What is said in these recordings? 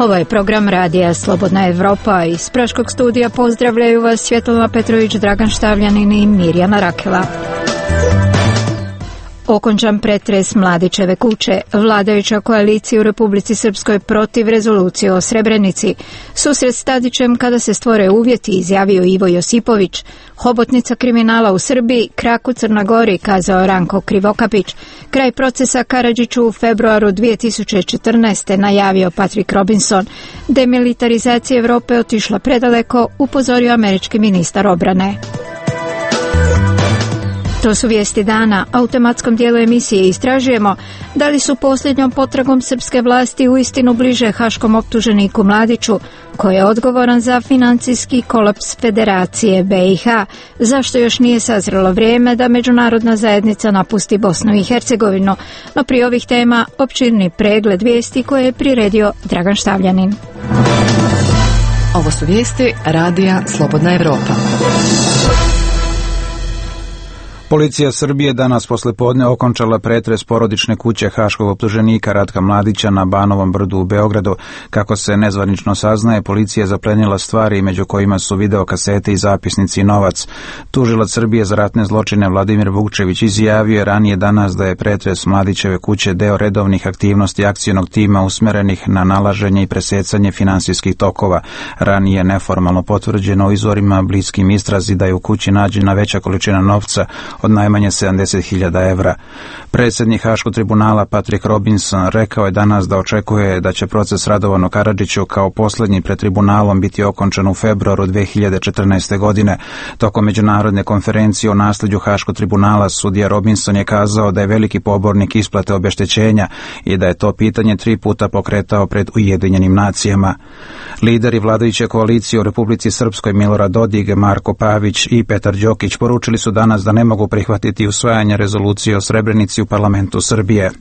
Ovo je program radija Slobodna Evropa. Iz Praškog studija pozdravljaju vas Svjetlana Petrović, Dragan Štavljanin i Mirjana Rakela. Okončan pretres Mladićeve kuće. Vladajuća koalicija u Republici Srpskoj protiv rezolucije o Srebrenici. Susret s Tadićem kada se stvore uvjeti, izjavio Ivo Josipović. Hobotnica kriminala u Srbiji, krak u Crnoj Gori, kazao Ranko Krivokapić. Kraj procesa Karadžiću u februaru 2014. najavio Patrick Robinson. Demilitarizacija Evrope otišla predaleko, upozorio američki ministar obrane. To su vijesti dana. U tematskom dijelu emisije istražujemo da li su posljednjom potragom srpske vlasti uistinu bliže haškom optuženiku Mladiću, koji je odgovoran za financijski kolaps Federacije BiH. Zašto još nije sazrelo vrijeme da međunarodna zajednica napusti Bosnu i Hercegovinu? No prije ovih tema opširni pregled vijesti koje je priredio Dragan Štavljanin. Ovo su vijesti radija Slobodna Evropa. Policija Srbije danas poslijepodne okončala pretres porodične kuće haškog optuženika Ratka Mladića na Banovom brdu u Beogradu. Kako se nezvanično saznaje, policija je zaplenila stvari među kojima su videokasete i zapisnici i novac. Tužilac Srbije za ratne zločine Vladimir Vukčević izjavio je ranije danas da je pretres Mladićeve kuće deo redovnih aktivnosti akcionog tima usmerenih na nalaženje i presecanje finansijskih tokova. Ranije neformalno potvrđeno u izvorima bliskim istrazi da je u kući nađena veća količina novca od najmanje 70.000 evra. Predsjednik Haškog tribunala Patrick Robinson rekao je danas da očekuje da će proces Radovanu Karadžiću kao posljednji pred tribunalom biti okončan u februaru 2014. godine. Tokom međunarodne konferencije o nasljeđu Haškog tribunala sudija Robinson je kazao da je veliki pobornik isplate obeštećenja i da je to pitanje 3 puta pokretao pred Ujedinjenim nacijama. Lideri vladajuće koalicije u Republici Srpskoj Milorad Dodig, Marko Pavić i Petar Đokić poručili su danas da ne mogu prihvatiti usvajanje rezolucije o Srebrenici u parlamentu Srbije.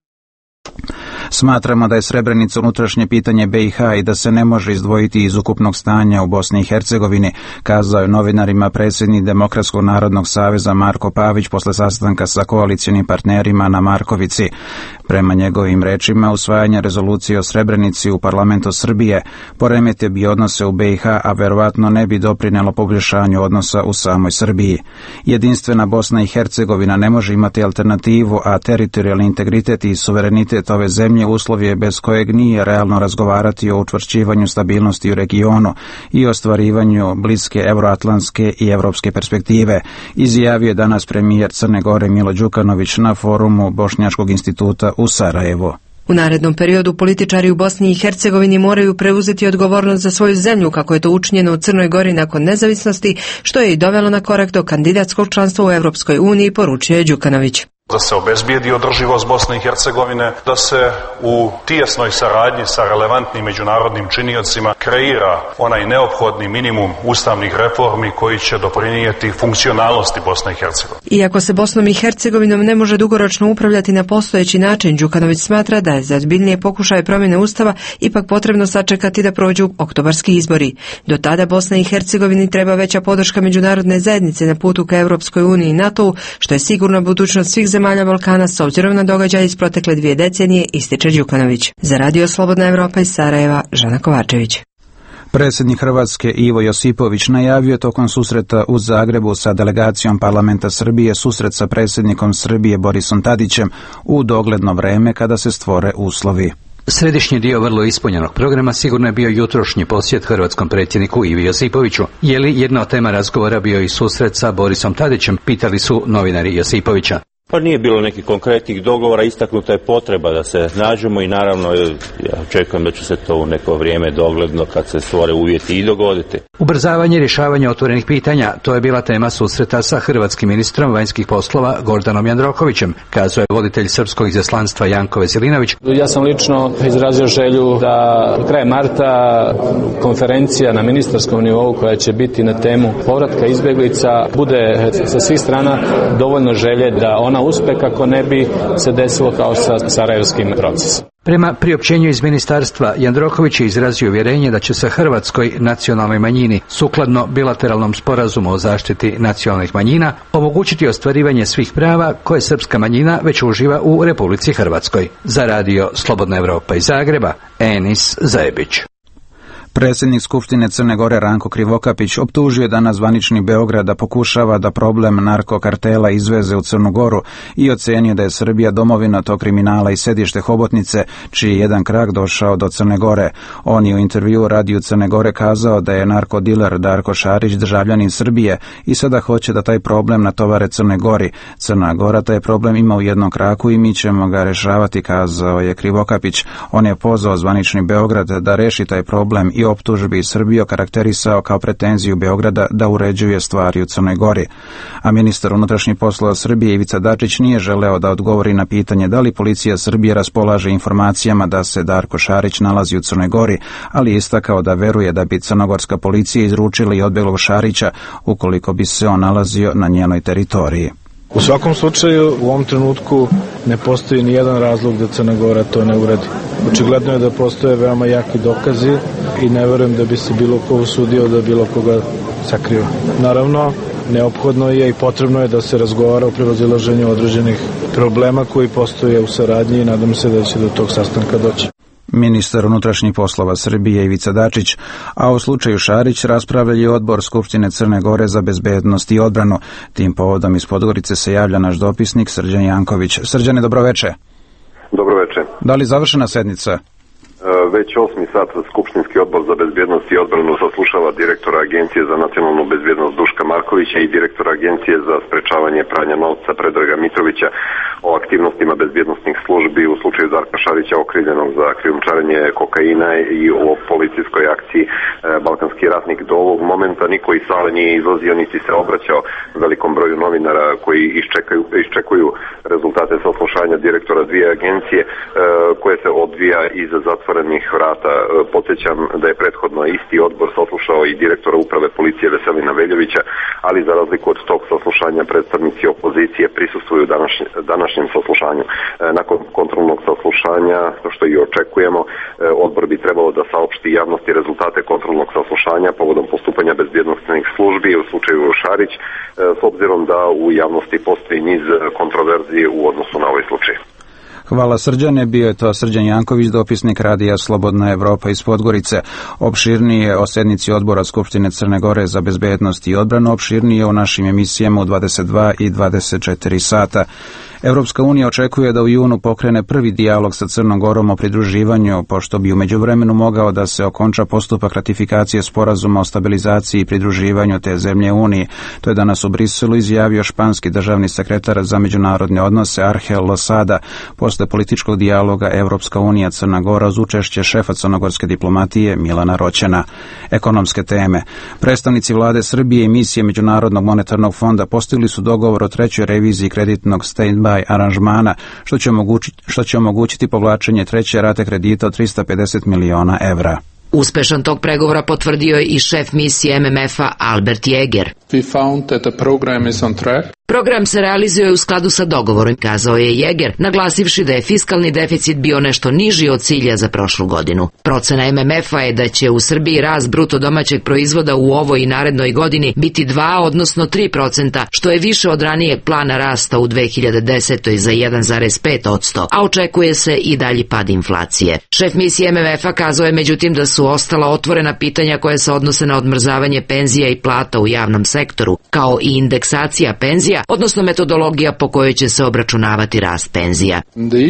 Smatramo da je Srebrenica unutrašnje pitanje BiH i da se ne može izdvojiti iz ukupnog stanja u Bosni i Hercegovini, kazao je novinarima predsjednik Demokratskog narodnog saveza Marko Pavić posle sastanka sa koalicionim partnerima na Markovici. Prema njegovim rečima, usvajanje rezolucije o Srebrenici u parlamentu Srbije poremetio bi odnose u BiH, a verovatno ne bi doprinelo poboljšanju odnosa u samoj Srbiji. Jedinstvena Bosna i Hercegovina ne može imati alternativu, a teritorijalni integritet i suverenitet ove zemlje uslov je bez kojeg nije realno razgovarati o učvršćivanju stabilnosti u regionu i ostvarivanju bliske euroatlantske i evropske perspektive, izjavio je danas premijer Crne Gore Milo Đukanović na forumu Bošnjačkog instituta u Sarajevu. U narednom periodu političari u Bosni i Hercegovini moraju preuzeti odgovornost za svoju zemlju, kako je to učinjeno u Crnoj Gori nakon nezavisnosti, što je i dovelo na korak do kandidatskog članstva u Europskoj uniji, poručio je Đukanović. Da se obezbijedi održivost Bosne i Hercegovine, da se u tijesnoj saradnji sa relevantnim međunarodnim činiocima kreira onaj neophodni minimum ustavnih reformi koji će doprinijeti funkcionalnosti Bosne i Hercegovine. Iako se Bosnom i Hercegovinom ne može dugoročno upravljati na postojeći način, Đukanović smatra da je za ozbiljnije pokušaje promjene Ustava ipak potrebno sačekati da prođu oktobarski izbori. Do tada Bosna i Hercegovini treba veća podrška međunarodne zajednice na putu ka Europskoj uniji i NATO-u, što je sigurna budućnost svih zemalja Balkana s obzirom na događaje iz protekle 2 decenije, ističe Đukanović. Za radio Slobodna Evropa iz Sarajeva, Žana Kovačević. Predsjednik Hrvatske Ivo Josipović najavio tokom susreta u Zagrebu sa delegacijom parlamenta Srbije susret sa predsjednikom Srbije Borisom Tadićem u dogledno vreme kada se stvore uslovi. Središnji dio vrlo ispunjenog programa sigurno je bio jutrošnji posjet hrvatskom predsjedniku Ivi Josipoviću. Je li jedna od tema razgovora bio i susret sa Borisom Tadićem, pitali su novinari Josipovića. Pa nije bilo nekih konkretnih dogovora, istaknuta je potreba da se nađemo i naravno ja očekujem da će se to u neko vrijeme dogledno kad se stvore uvjeti i dogoditi. Ubrzavanje rješavanja otvorenih pitanja, to je bila tema susreta sa hrvatskim ministrom vanjskih poslova Gordanom Jandrokovićem, kazao je voditelj srpskog izaslanstva Janko Veselinović. Ja sam lično izrazio želju da krajem marta konferencija na ministarskom nivou koja će biti na temu povratka izbjeglica bude sa svih strana dovoljno želje da ona ima uspeh kako ne bi se desilo kao sa sarajevskim procesom. Prema priopćenju iz ministarstva, Jandroković je izrazio uvjerenje da će se hrvatskoj nacionalnoj manjini, sukladno bilateralnom sporazumu o zaštiti nacionalnih manjina, omogućiti ostvarivanje svih prava koje srpska manjina već uživa u Republici Hrvatskoj. Za radio Slobodna Evropa iz Zagreba, Enis Zajebić. Predsjednik Skupštine Crne Gore Ranko Krivokapić optužio je danas zvanični Beograd da pokušava da problem narkokartela izveze u Crnu Goru i ocenio da je Srbija domovina tog kriminala i sedište hobotnice, čiji je jedan krak došao do Crne Gore. On je u intervjuu Radiju Crne Gore kazao da je narkodiler Darko Šarić državljanin Srbije i sada hoće da taj problem natovare Crne Gori. Crna Gora taj problem ima u jednom kraku i mi ćemo ga rešavati, kazao je Krivokapić. On je pozvao zvanični Beograd da reši taj problem i optužbi Srbiju karakterisao kao pretenziju Beograda da uređuje stvari u Crnoj Gori. A ministar unutrašnjih poslova Srbije Ivica Dačić nije želeo da odgovori na pitanje da li policija Srbije raspolaže informacijama da se Darko Šarić nalazi u Crnoj Gori, ali je istakao da veruje da bi crnogorska policija izručila i odbjeglog Šarića ukoliko bi se on nalazio na njenoj teritoriji. U svakom slučaju, u ovom trenutku ne postoji ni jedan razlog da Crna Gora to ne uradi. Očigledno je da postoje veoma jaki dokazi i ne verujem da bi se bilo ko usudio da bilo koga sakriva. Naravno, neophodno je i potrebno je da se razgovara o prevazilaženju određenih problema koji postoje u saradnji i nadam se da će do tog sastanka doći. Ministar unutrašnjih poslova Srbije Ivica Dačić, a u slučaju Šarić raspravljali odbor Skupštine Crne Gore za bezbednost i odbranu. Tim povodom iz Podgorice se javlja naš dopisnik Srđan Janković. Srđane, dobroveče. Dobroveče. Da li završena sednica? Već 8. sat Skupštinski odbor za bezbjednost i odbranu saslušava direktora Agencije za nacionalnu bezbjednost Duška Markovića i direktora Agencije za sprečavanje pranja novca Predraga Mitrovića o aktivnostima bezbjednostnih službi u slučaju Darka Šarića okrivljenog za krijumčarenje kokaina i o policijskoj akciji Balkanski ratnik. Do ovog momenta niko iz sale nije izlazio niti se obraćao velikom broju novinara koji iščekuju rezultate saslušanja direktora dvije agencije koje se odvija iza zatvorenih vrata. Podsjećam da je prethodno isti odbor saslušao i direktora uprave policije Veselina Veljovića, ali za razliku od tog saslušanja predstavnici opozicije prisustvuju današnjem saslušanju. Nakon kontrolnog saslušanja, što i očekujemo, odbor bi trebalo da saopšti javnosti rezultate kontrolnog saslušanja povodom postupanja bezbjednosnih službi u slučaju Šarić, s obzirom da u javnosti postoji niz kontroverzi u odnosu na ovaj slučaj. Hvala Srđane, bio je to Srđan Janković, dopisnik radija Slobodna Evropa iz Podgorice. Opširnije o sednici odbora Skupštine Crne Gore za bezbednost i odbranu, opširnije u našim emisijama u 22 i 24 sata. Europska unija očekuje da u junu pokrene prvi dijalog sa Crnom Gorom o pridruživanju, pošto bi u međuvremenu mogao da se okonča postupak ratifikacije sporazuma o stabilizaciji i pridruživanju te zemlje Uniji. To je danas u Briselu izjavio španski državni sekretar za međunarodne odnose Argel Losada posle političkog dijaloga Europska unija Crna Gora uz učešće šefa crnogorske diplomatije Milana Roćena. Ekonomske teme. Predstavnici vlade Srbije i misije Međunarodnog monetarnog fonda postigli su dogovor o trećoj reviziji kreditnog stand-by aranžmana, što će omogućiti povlačenje treće rate kredita od 350 miliona evra. Uspešan tog pregovora potvrdio je i šef misije MMF-a Albert Jäger. Program se realizuje u skladu sa dogovorom, kazao je Jäger, naglasivši da je fiskalni deficit bio nešto niži od cilja za prošlu godinu. Procena MMF-a je da će u Srbiji rast bruto domaćeg proizvoda u ovoj i narednoj godini biti 2, odnosno 3%, što je više od ranijeg plana rasta u 2010. za 1,5%, a očekuje se i dalji pad inflacije. Šef misije MMF-a kazao je međutim da su ostala otvorena pitanja koje se odnose na odmrzavanje penzija i plata u javnom sektoru, kao i indeksacija penzija, odnosno metodologija po kojoj će se obračunavati rast penzija.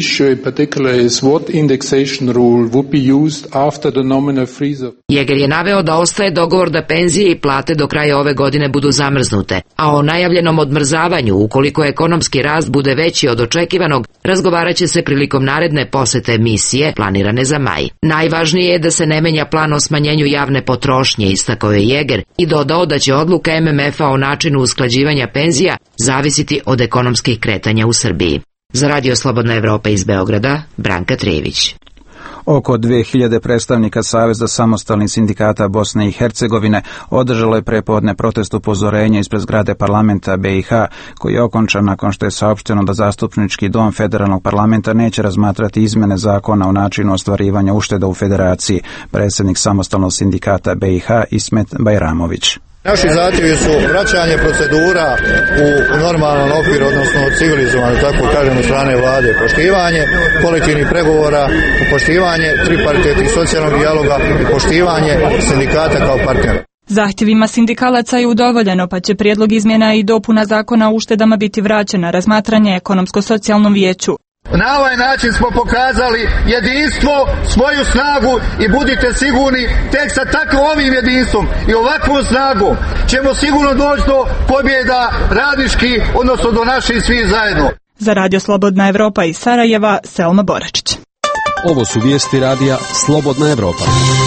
Jäger je naveo da ostaje dogovor da penzije i plate do kraja ove godine budu zamrznute, a o najavljenom odmrzavanju, ukoliko ekonomski rast bude veći od očekivanog, razgovarat će se prilikom naredne posete misije planirane za maj. Najvažnije je da se ne menja plan o smanjenju javne potrošnje, istakao je Jäger i dodao da će odluka MMF-a o načinu usklađivanja penzija zavisiti od ekonomskih kretanja u Srbiji. Za radio Slobodna Evropa iz Beograda, Branka Trević. Oko 2000 predstavnika Saveza samostalnih sindikata Bosne i Hercegovine održalo je prepodne protest upozorenja ispred zgrade parlamenta BiH, koji je okončan nakon što je saopšteno da zastupnički dom federalnog parlamenta neće razmatrati izmjene zakona o načinu ostvarivanja ušteda u federaciji, predsjednik samostalnog sindikata BiH Ismet Bajramović. Naši zahtjevi su vraćanje procedura u normalan okvir, odnosno civilizovano, tako kažem, od strane vlade, poštivanje kolektivnih pregovora, poštivanje tripartitnog i socijalnog dijaloga i poštivanje sindikata kao partnera. Zahtjevima sindikalaca je udovoljeno, pa će prijedlog izmjena i dopuna zakona o uštedama biti vraćen na razmatranje ekonomsko-socijalnom vijeću. Na ovaj način smo pokazali jedinstvo, svoju snagu i budite sigurni, tek sa takvim jedinstvom i ovakvom snagom ćemo sigurno doći do pobjeda radničkih, odnosno do naših svih zajedno. Za Radio Slobodna Evropa iz Sarajeva, Selma Boračić. Ovo su vijesti radija Slobodna Evropa.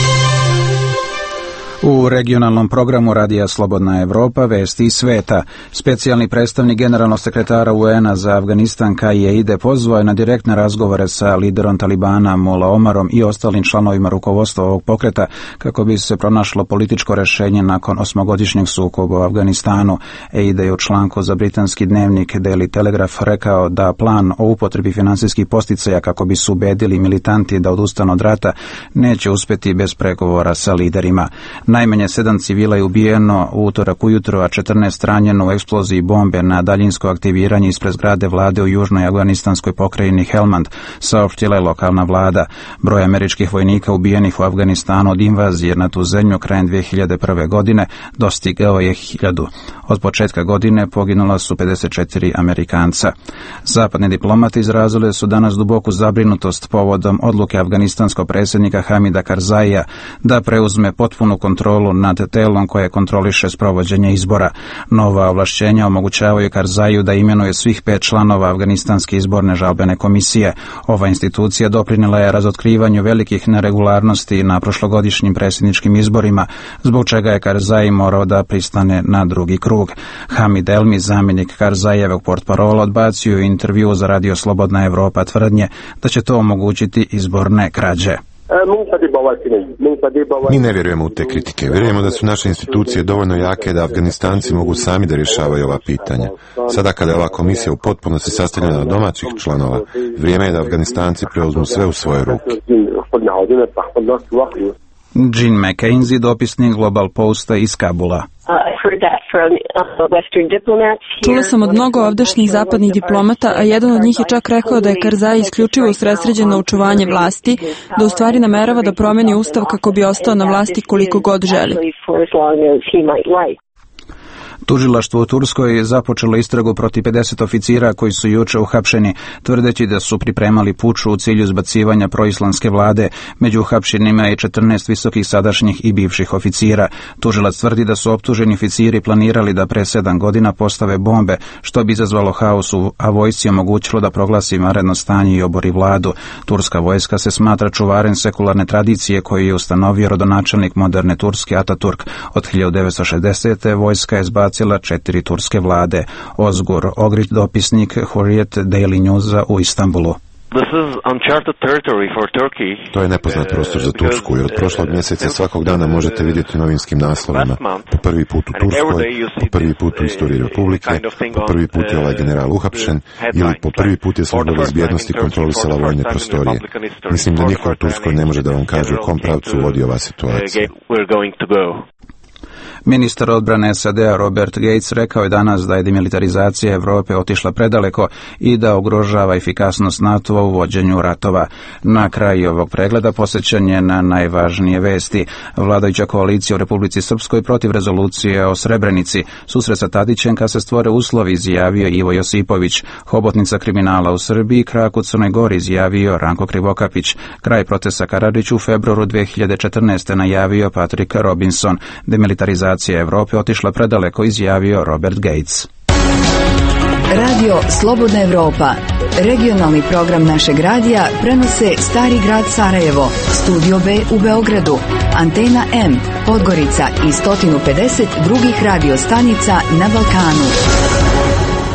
U regionalnom programu Radija Slobodna Evropa vesti iz sveta. Specijalni predstavnik generalnog sekretara UN-a za Afganistan Kai Eide pozvao je na direktne razgovore sa liderom Talibana Mullah Omarom i ostalim članovima rukovodstva ovog pokreta kako bi se pronašlo političko rješenje nakon 8-godišnjeg sukoba u Afganistanu. Eide je u članku za britanski dnevnik Daily Telegraph rekao da plan o upotrebi financijskih posticaja kako bi se ubedili militanti da odustanu od rata neće uspjeti bez pregovora sa liderima. Najmanje 7 civila je ubijeno u utorak ujutro, a 14 ranjeno u eksploziji bombe na daljinsko aktiviranje ispred zgrade vlade u južnoj afganistanskoj pokrajini Helmand, saopštila je lokalna vlada. Broj američkih vojnika ubijenih u Afganistanu od invazije na tu zemlju krajem 2001. godine dostigao je 1000. Od početka godine poginula su 54 Amerikanca. Zapadni diplomati izrazili su danas duboku zabrinutost povodom odluke afganistanskog predsjednika Hamida Karzaija da preuzme potpunu kontrolu nad telom koje kontroliše sprovođenje izbora. Nova ovlašćenja omogućavaju Karzaju da imenuje svih 5 članova Afganistanske izborne žalbene komisije. Ova institucija doprinijela je razotkrivanju velikih neregularnosti na prošlogodišnjim predsjedničkim izborima, zbog čega je Karzai morao da pristane na drugi krug. Hamid Elmi, zamjenik Karzajevog portparola, odbacio je intervju za Radio Slobodna Evropa tvrdnje da će to omogućiti izborne krađe. Mi ne vjerujemo u te kritike. Vjerujemo da su naše institucije dovoljno jake da Afganistanci mogu sami da rješavaju ova pitanja. Sada kada je ova komisija u potpunosti sastavljena od domaćih članova, vrijeme je da Afganistanci preuzmu sve u svoje ruke. Jean McKenzie, dopisnik Global Posta iz Kabula. Čula sam od mnogo ovdašnjih zapadnih diplomata, a jedan od njih je čak rekao da je Karzai isključivo usredsređen na očuvanje vlasti, da u stvari namerava da promeni ustav kako bi ostao na vlasti koliko god želi. Tužilaštvo u Turskoj je započelo istragu protiv 50 oficira koji su juče uhapšeni, tvrdeći da su pripremali puč u cilju izbacivanja proislamske vlade. Među uhapšenima je 14 visokih sadašnjih i bivših oficira. Tužilac tvrdi da su optuženi oficiri planirali da pre 7 godina postave bombe, što bi izazvalo haos, a vojsci omogućilo da proglasi vanredno stanje i obori vladu. Turska vojska se smatra čuvarem sekularne tradicije koju je ustanovio rodonačelnik moderne Turske Ataturk. Od 1960. vojska je zbacila 4 turske vlade. Ozgur Ogrić, dopisnik Hurriyet Daily Newsa u Istanbulu. To je nepoznat prostor za Tursku, jer od prošlog mjeseca svakog dana možete vidjeti novinskim naslovima. Po prvi put u Turskoj, po prvi put u istoriji Republike, po prvi put je ovaj general uhapšen ili po prvi put je služba bezbjednosti kontrolisala vojne prostorije. Mislim da niko u Turskoj ne može da vam kaže u kom pravcu vodi ova situacija. Ministar odbrane SAD-a Robert Gates rekao je danas da je demilitarizacija Europe otišla predaleko i da ugrožava efikasnost NATO-a u vođenju ratova. Na kraju ovog pregleda posjećan je na najvažnije vesti. Vladajuća koalicija u Republici Srpskoj protiv rezolucije o Srebrenici. Susret sa Tadićem kad se stvore uslovi, izjavio Ivo Josipović. Hobotnica kriminala u Srbiji, krak u Crnoj Gori, izjavio Ranko Krivokapić. Kraj procesa Karadžiću u februaru 2014. najavio Patrick Robinson. Demilitarizacija Evrope otišla predaleko, izjavio Robert Gates. Radio Slobodna Evropa. Regionalni program našeg radija prenose Stari grad Sarajevo, Studio B u Beogradu, Antena M, Podgorica i 150 drugih radio stanica na Balkanu.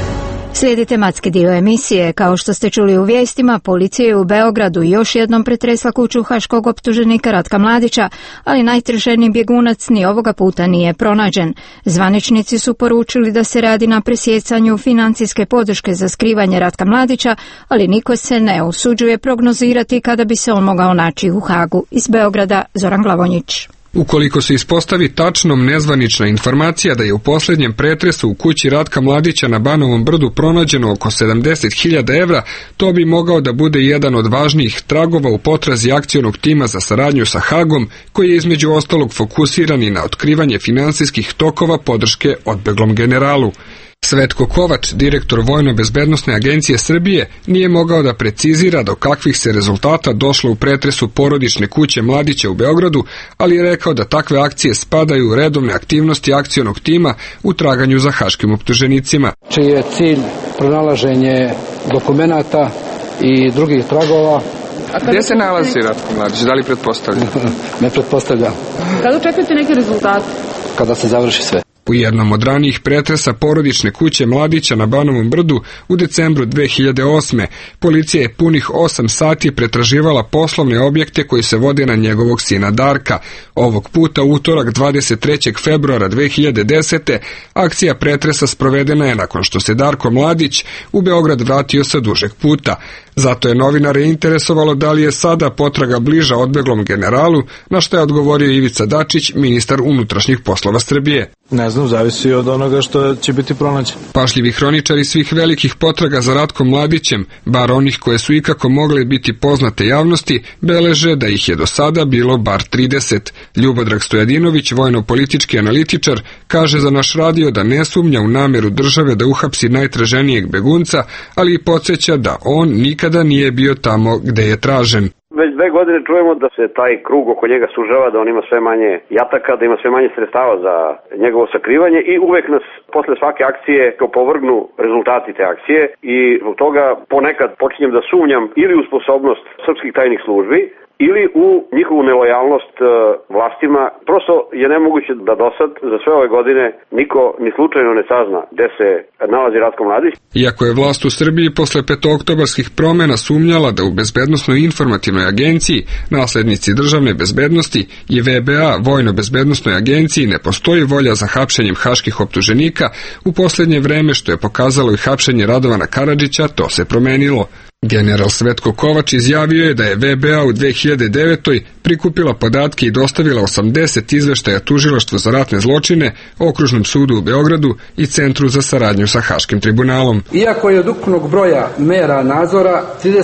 Slijedi tematski dio emisije. Kao što ste čuli u vijestima, policija je u Beogradu još jednom pretresla kuću haškog optuženika Ratka Mladića, ali najtraženiji bjegunac ni ovoga puta nije pronađen. Zvaničnici su poručili da se radi na presjecanju financijske podrške za skrivanje Ratka Mladića, ali niko se ne usuđuje prognozirati kada bi se on mogao naći u Hagu. Iz Beograda, Zoran Glavonjić. Ukoliko se ispostavi tačnom nezvanična informacija da je u posljednjem pretresu u kući Ratka Mladića na Banovom brdu pronađeno oko 70.000 evra, to bi mogao da bude jedan od važnijih tragova u potrazi akcionog tima za saradnju sa Hagom, koji je između ostalog fokusiran i na otkrivanje finansijskih tokova podrške odbeglom generalu. Svetko Kovač, direktor Vojno-bezbednosne agencije Srbije, nije mogao da precizira do kakvih se rezultata došlo u pretresu porodične kuće Mladića u Beogradu, ali je rekao da takve akcije spadaju u redovne aktivnosti akcionog tima u traganju za haškim optuženicima. Čiji je cilj pronalaženje dokumenata i drugih tragova. Gdje se nalazi Ratko Mladić? Da li pretpostavljam? Ne pretpostavljam. Kada očekujete neke rezultate? Kada se završi sve. U jednom od ranijih pretresa porodične kuće Mladića na Banovom brdu u decembru 2008. policija je punih 8 sati pretraživala poslovne objekte koji se vode na njegovog sina Darka. Ovog puta utorak 23. februara 2010. akcija pretresa sprovedena je nakon što se Darko Mladić u Beograd vratio sa dužeg puta. Zato je novinare interesovalo da li je sada potraga bliža odbeglom generalu, na što je odgovorio Ivica Dačić, ministar unutrašnjih poslova Srbije. Ne znam, zavisi od onoga što će biti pronađeno. Pažljivi hroničari svih velikih potraga za Ratkom Mladićem, bar onih koje su ikako mogle biti poznate javnosti, beleže da ih je do sada bilo bar 30. Ljubodrag Stojadinović, vojno-politički analitičar, kaže za naš radio da ne sumnja u nameru države da uhapsi najtraženijeg begunca, ali i podsjeća da on nikada nije bio tamo gde je tražen. Već 2 godine čujemo da se taj krug oko njega sužava, da on ima sve manje jataka, da ima sve manje sredstava za njegovo sakrivanje i uvek nas posle svake akcije opovrgnu rezultati te akcije i zbog toga ponekad počinjem da sumnjam ili u sposobnost srpskih tajnih službi ili u njihovu nelojalnost vlastima. Prosto je nemoguće da dosad za sve ove godine niko ni slučajno ne sazna gde se nalazi Ratko Mladić. Iako je vlast u Srbiji posle petooktobarskih promena sumnjala da u Bezbednosnoj informativnoj agenciji, naslednici državne bezbednosti i VBA, Vojno-bezbednosnoj agenciji, ne postoji volja za hapšenjem haških optuženika, u posljednje vreme, što je pokazalo i hapšenje Radovana Karadžića, to se promenilo. General Svetko Kovač izjavio je da je VBA u 2009. prikupila podatke i dostavila 80 izveštaja Tužilaštvu za ratne zločine, Okružnom sudu u Beogradu i Centru za saradnju sa Haškim tribunalom. Iako je od ukupnog broja mera nadzora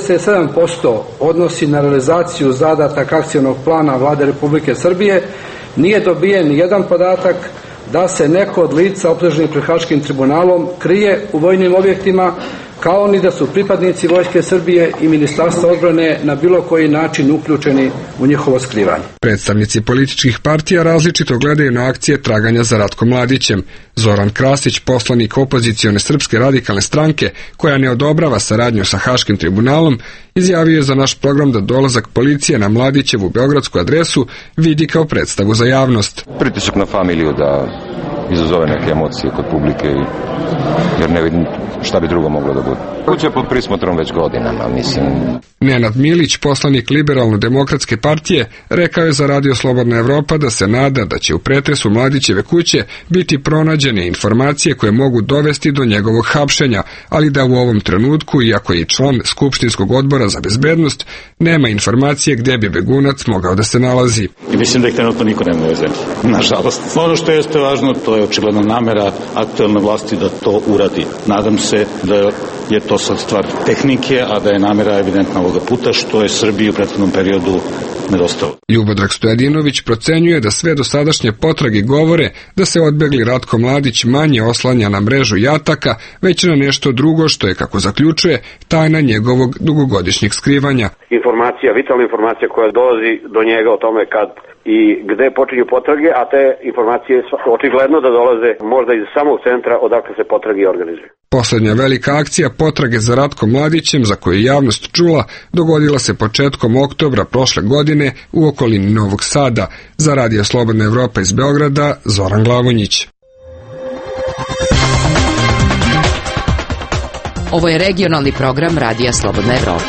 37% odnosi na realizaciju zadataka akcionog plana Vlade Republike Srbije, nije dobijen ni jedan podatak da se neko od lica optuženih pred Haškim tribunalom krije u vojnim objektima, kao ni da su pripadnici Vojske Srbije i Ministarstva odbrane na bilo koji način uključeni u njihovo skrivanje. Predstavnici političkih partija različito gledaju na akcije traganja za Ratkom Mladićem. Zoran Krasić, poslanik opozicione Srpske radikalne stranke, koja ne odobrava saradnju sa Haškim tribunalom, izjavio je za naš program da dolazak policije na Mladićevu beogradsku adresu vidi kao predstavu za javnost. Pritisak na familiju da izazove neke emocije kod publike, jer ne vidim šta bi drugo moglo da bude. Kuća je pod prismotrom već godinama, mislim. Nenad Milić, poslanik Liberalno-demokratske partije, rekao je za Radio Slobodna Evropa da se nada da će u pretresu Mladićeve kuće biti pronađene informacije koje mogu dovesti do njegovog hapšenja, ali da u ovom trenutku, iako je član Skupštinskog odbora za bezbednost, nema informacije gdje bi begunac mogao da se nalazi. I mislim da ih trenutno niko nema u zemlji, nažalost. Ono što jeste važno, to je očigledno namera aktuelne vlasti da to uradi. Nadam se da je to sad stvar tehnike, a da je namera evidentna ovoga puta, što je Srbiji u prethodnom periodu nedostalo. Ljubodrag Stojadinović procenjuje da sve dosadašnje potrage govore da se odbegli Ratko Mladić manje oslanja na mrežu jataka, već na nešto drugo što je, kako zaključuje, tajna njegovog dugogodišnjeg skrivanja. Informacija, vitalna informacija koja dolazi do njega o tome kad i gde počinju potrage, a te informacije očigledno da dolaze možda iz samog centra odakle se potrage organizuju. Poslednja velika akcija potrage za Ratkom Mladićem, za koju je javnost čula, dogodila se početkom oktobra prošle godine u okolini Novog Sada. Za Radio Slobodna Evropa iz Beograda, Zoran Glavonjić. Ovo je regionalni program Radija Slobodna Evropa.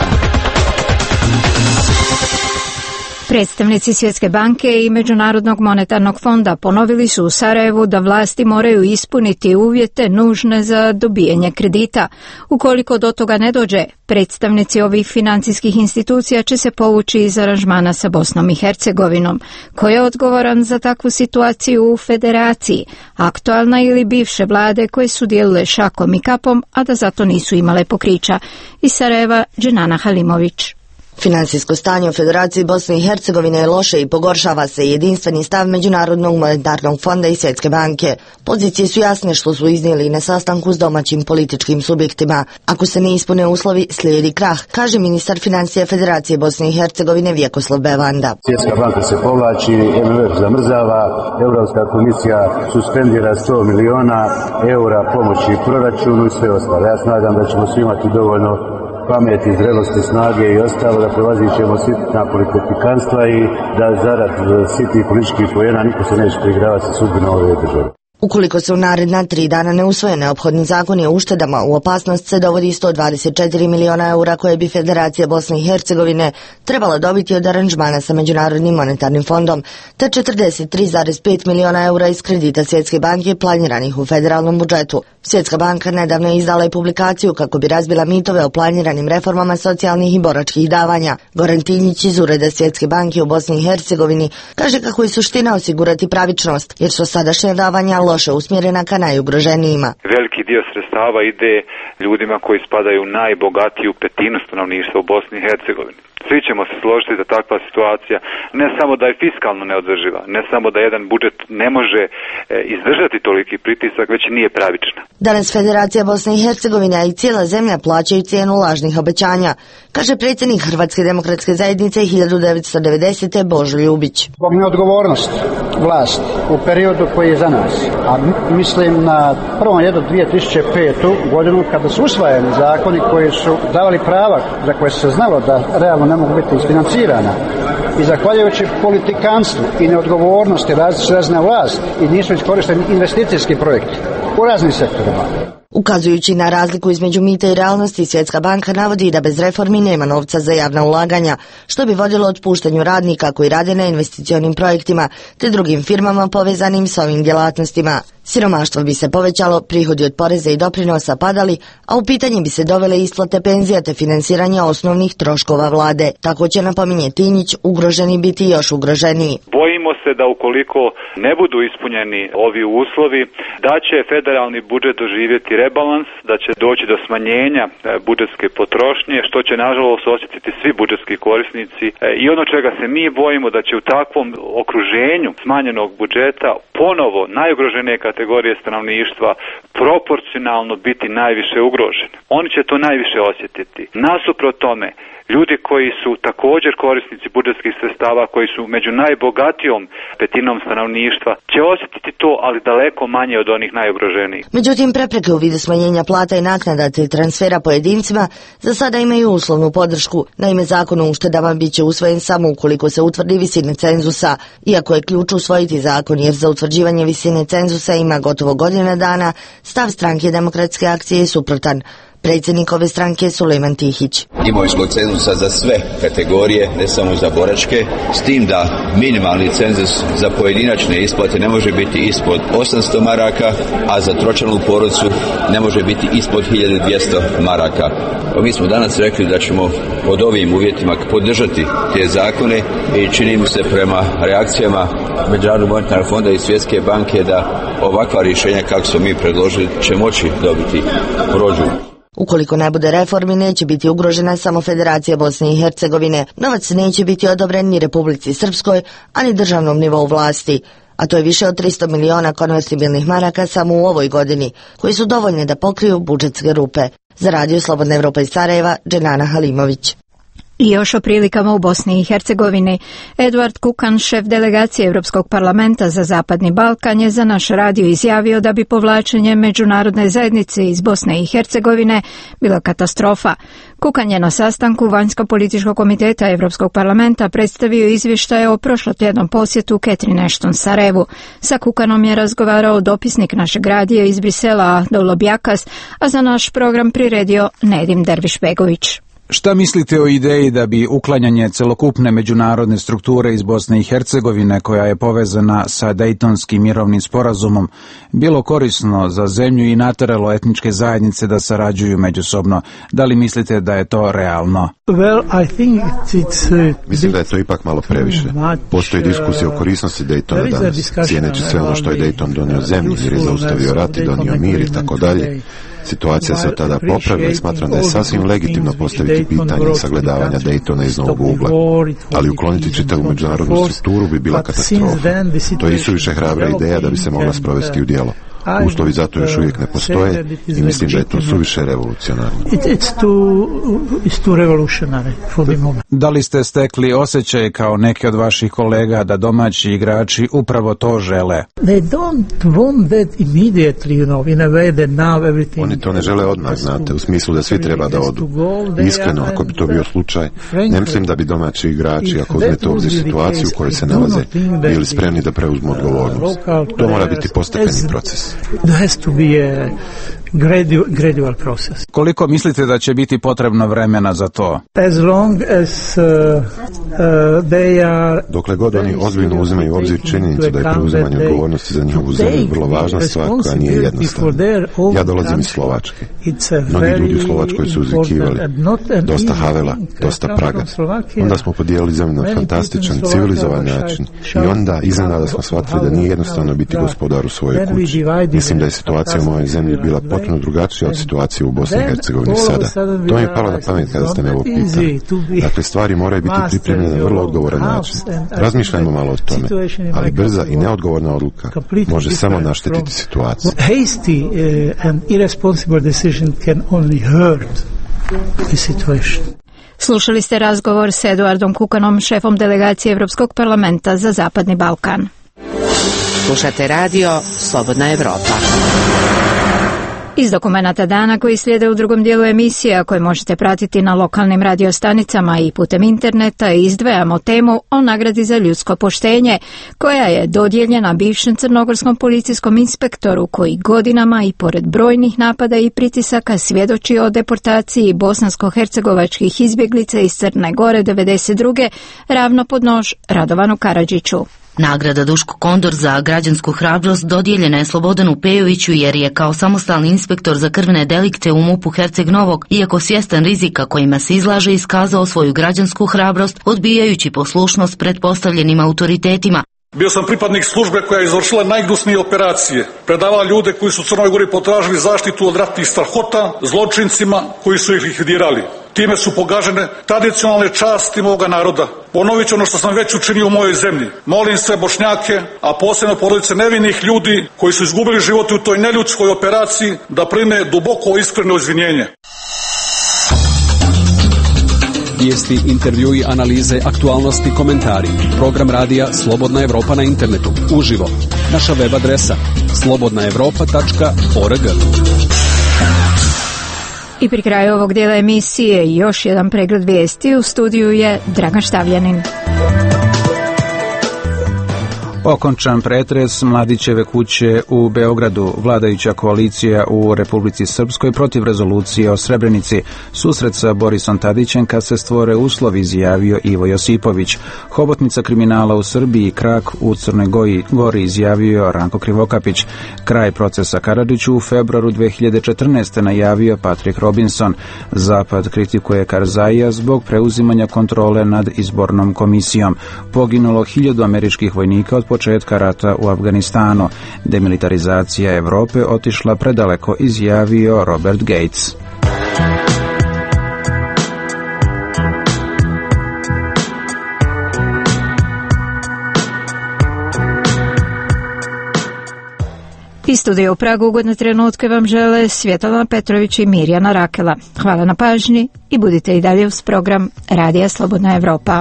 Predstavnici Svjetske banke i Međunarodnog monetarnog fonda ponovili su u Sarajevu da vlasti moraju ispuniti uvjete nužne za dobijanje kredita. Ukoliko do toga ne dođe, predstavnici ovih financijskih institucija će se povući iz aranžmana sa Bosnom i Hercegovinom. Ko je odgovoran za takvu situaciju u federaciji? Aktualna ili bivše vlade koje su dijelile šakom i kapom, a da zato nisu imale pokrića? Iz Sarajeva, Dženana Halimović. Financijsko stanje u Federaciji Bosne i Hercegovine je loše i pogoršava se jedinstveni stav Međunarodnog monetarnog fonda i Svjetske banke. Pozicije su jasne što su iznijeli na sastanku s domaćim političkim subjektima. Ako se ne ispune uslovi, slijedi krah, kaže ministar financija Federacije Bosne i Hercegovine Vjekoslav Bevanda. Svjetska banka se povlači, MMF zamrzava, Europska komisija suspendira 100 miliona eura pomoći proračunu i sve ostalo. Ja se nadam da ćemo svi imati dovoljno pameti, zrelosti, snage i ostalo, da prelazit ćemo sitna politikanstva i da zarad sitnih političkih poena niko se neće poigravati sa sudbinom ove države. Ukoliko se u naredna 3 dana ne usvoje neophodni zakoni o uštedama, u opasnost se dovodi 124 miliona eura koje bi Federacija Bosne i Hercegovine trebala dobiti od aranžmana sa Međunarodnim monetarnim fondom, te 43,5 miliona eura iz kredita Svjetske banke planiranih u federalnom budžetu. Svjetska banka nedavno je izdala i publikaciju kako bi razbila mitove o planiranim reformama socijalnih i boračkih davanja. Goran Tinjić iz Ureda Svjetske banke u Bosni i Hercegovini kaže kako je suština osigurati pravičnost, jer su sadašnja davanja loše usmjerena ka najugroženijima. Veliki dio sredstava ide ljudima koji spadaju u najbogatiju petinu stanovništva u Bosni i Hercegovini. Svi ćemo se složiti da takva situacija ne samo da je fiskalno neodrživa, ne samo da jedan budžet ne može izdržati toliki pritisak, već nije pravična. Danas Federacija Bosne i Hercegovine i cijela zemlja plaćaju cijenu lažnih obećanja, kaže predsjednik Hrvatske demokratske zajednice 1990. Božo Ljubić. Zbog neodgovornosti vlast u periodu koji je za nas, a mislim na prvom redu 2005. godinu kada su usvajani zakoni koji su davali prava za koje se znalo da realno ne mogu biti isfinancirana, i zahvaljujući politikanstvu i neodgovornosti razne vlasti i nisu iskorišteni investicijski projekti u raznim sektorima. Ukazujući na razliku između mita i realnosti, Svjetska banka navodi da bez reformi nema novca za javna ulaganja, što bi vodilo otpuštanju radnika koji rade na investicionim projektima te drugim firmama povezanim s ovim djelatnostima. Siromaštvo bi se povećalo, prihodi od poreza i doprinosa padali, a u pitanje bi se dovele isplate penzija te finansiranje osnovnih troškova vlade. Tako će, napominje Tinjić, ugroženi biti još ugroženiji. Bojimo se da ukoliko ne budu ispunjeni ovi uslovi, da će federalni budžet doživjeti rebalans, da će doći do smanjenja budžetske potrošnje, što će nažalost osjetiti svi budžetski korisnici. I ono čega se mi bojimo, da će u takvom okruženju smanjenog budžeta ponovo najugroženije kategorije stanovništva proporcionalno biti najviše ugrožene. Oni će to najviše osjetiti. Nasuprot tome, ljudi koji su također korisnici budžetskih sredstava, koji su među najbogatijom petinom stanovništva, će osjetiti to, ali daleko manje od onih najugroženijih. Međutim, prepreke u vidu smanjenja plata i naknada te transfera pojedincima za sada imaju uslovnu podršku. Naime, zakon o uštedama bit će usvojen samo ukoliko se utvrdi visina cenzusa, iako je ključ usvojiti zakon, jer za utvrđivanje visine cenzusa ima gotovo godina dana, stav Stranke demokratske akcije je suprotan. Predsjednik ove stranke Sulejman Tihić. Imovinskog cenzusa za sve kategorije, ne samo za boračke, s tim da minimalni cenzus za pojedinačne isplate ne može biti ispod 800 maraka, a za tročlanu porodicu ne može biti ispod 1200 maraka. Mi smo danas rekli da ćemo pod ovim uvjetima podržati te zakone i čini mi se prema reakcijama Međunarodnog monetarnog fonda i Svjetske banke da ovakva rješenja kako smo mi predložili će moći dobiti prođu. Ukoliko ne bude reformi, neće biti ugrožena samo Federacija Bosne i Hercegovine. Novac neće biti odobren ni Republici Srpskoj, ani državnom nivou vlasti. A to je više od 300 miliona konvertibilnih maraka samo u ovoj godini, koji su dovoljne da pokriju budžetske rupe. Za Radio Slobodna Evropa iz Sarajeva, Dženana Halimović. I još o prilikama u Bosni i Hercegovini. Eduard Kukan, šef delegacije Europskog parlamenta za Zapadni Balkan, je za naš radio izjavio da bi povlačenje međunarodne zajednice iz Bosne i Hercegovine bila katastrofa. Kukan je na sastanku Vanjsko-političkog komiteta Europskog parlamenta predstavio izvještaje o prošlotjednom posjetu Catherine Ashton Sarajevu. Sa Kukanom je razgovarao dopisnik našeg radija iz Brisela Dolo Bjakas, a za naš program priredio Nedim Dervišbegović. Šta mislite o ideji da bi uklanjanje celokupne međunarodne strukture iz Bosne i Hercegovine, koja je povezana sa Dejtonskim mirovnim sporazumom, bilo korisno za zemlju i nateralo etničke zajednice da sarađuju međusobno? Da li mislite da je to realno? Mislim da je to ipak malo previše. Postoji diskusija o korisnosti Dejtona danas, cijeneći sve ono što je Dejton donio zemlji, jer je zaustavio rat i donio mir i tako dalje. Situacija se od tada popravila i smatram da je sasvim legitimno postaviti pitanje sagledavanja Dejtona iz novog ugla, ali ukloniti čitavu međunarodnu strukturu bi bila katastrofa. To je isuviše hrabra ideja da bi se mogla sprovesti u djelo. Uslovi zato još uvijek ne postoje i mislim da je to suviše revolucionarno. Da li ste stekli osjećaj kao neki od vaših kolega da domaći igrači upravo to žele? Oni to ne žele odmah, znate, u smislu da svi treba da odu. Iskreno, ako bi to bio slučaj, ne mislim da bi domaći igrači, ako uzmete u obzir situaciju u kojoj se nalaze, bili spremni da preuzmu odgovornost. To mora biti postepeni proces. There has to be a gradual process. Koliko mislite da će biti potrebno vremena za to? As long as they are... Dokle god oni ozbiljno uzimaju u obzir činjenicu da je preuzimanje odgovornosti za njihovu zemlju vrlo važna stvar koja nije jednostavna. Ja dolazim iz Slovačke. Mnogi ljudi u Slovačkoj su uzvikivali dosta Havela, dosta Praga. Onda smo podijelili zemlju na fantastičan, civilizovan način i onda iznenada smo shvatili da nije jednostavno biti gospodar u svojoj kući. Mislim da je situacija u mojoj zemlji bila potpuno drugačija od situacije u Bosni i Hercegovini sada. To mi je palo na pamet kada ste me ovo pitali. Dakle, stvari moraju biti pripremljene na vrlo odgovoran način. Razmišljajmo malo o tome, ali brza i neodgovorna odluka može samo naštetiti situaciju. Hasty and irresponsible decision can only hurt the situation. Slušali ste razgovor s Eduardom Kukanom, šefom delegacije Europskog parlamenta za Zapadni Balkan. Slušate radio Slobodna Evropa. Iz dokumenata dana koji slijede u drugom dijelu emisije, koje možete pratiti na lokalnim radiostanicama i putem interneta, izdvajamo temu o nagradi za ljudsko poštenje, koja je dodijeljena bivšem crnogorskom policijskom inspektoru koji godinama i pored brojnih napada i pritisaka svjedoči o deportaciji bosansko-hercegovačkih izbjeglica iz Crne Gore 1992. ravno pod nož Radovanu Karadžiću. Nagrada Duško Kondor za građansku hrabrost dodijeljena je Slobodanu Pejoviću jer je kao samostalni inspektor za krvne delikte u MUP-u Herceg Novog, iako svjestan rizika kojima se izlaže, iskazao svoju građansku hrabrost odbijajući poslušnost pretpostavljenim autoritetima. Bio sam pripadnik službe koja je izvršila najgnusnije operacije, predavala ljude koji su u Crnoj Gori potražili zaštitu od ratnih strahota, zločincima koji su ih likvidirali. Time su pogažene tradicionalne časti moga naroda. Ponovit ću ono što sam već učinio u mojoj zemlji. Molim sve Bošnjake, a posebno porodice nevinih ljudi koji su izgubili život u toj neljudskoj operaciji, da prime duboko iskreno izvinjenje. Vijesti, intervjui, analize, aktualnosti, komentari. Program radija Slobodna Evropa na internetu. Uživo. Naša web adresa slobodnaevropa.org. I pri kraju ovog dijela emisije još jedan pregled vijesti. U studiju je Dragan Štavljanin. Okončan pretres Mladićeve kuće u Beogradu. Vladajuća koalicija u Republici Srpskoj protiv rezolucije o Srebrenici. Susret sa Borisom Tadićem kad se stvore uslovi, izjavio Ivo Josipović. Hobotnica kriminala u Srbiji, krak u Crnoj Gori, izjavio Ranko Krivokapić. Kraj procesa Karadžiću u februaru 2014. najavio Patrick Robinson. Zapad kritikuje Karzajija zbog preuzimanja kontrole nad izbornom komisijom. Poginulo 1000 američkih vojnika od početka rata u Afganistanu. Demilitarizacija Evrope otišla predaleko, izjavio Robert Gates. studiju u Pragu ugodne trenutke vam žele Svjetlana Petrović i Mirjana Rakela. Hvala na pažnji i budite i dalje uz program Radija Slobodna Evropa.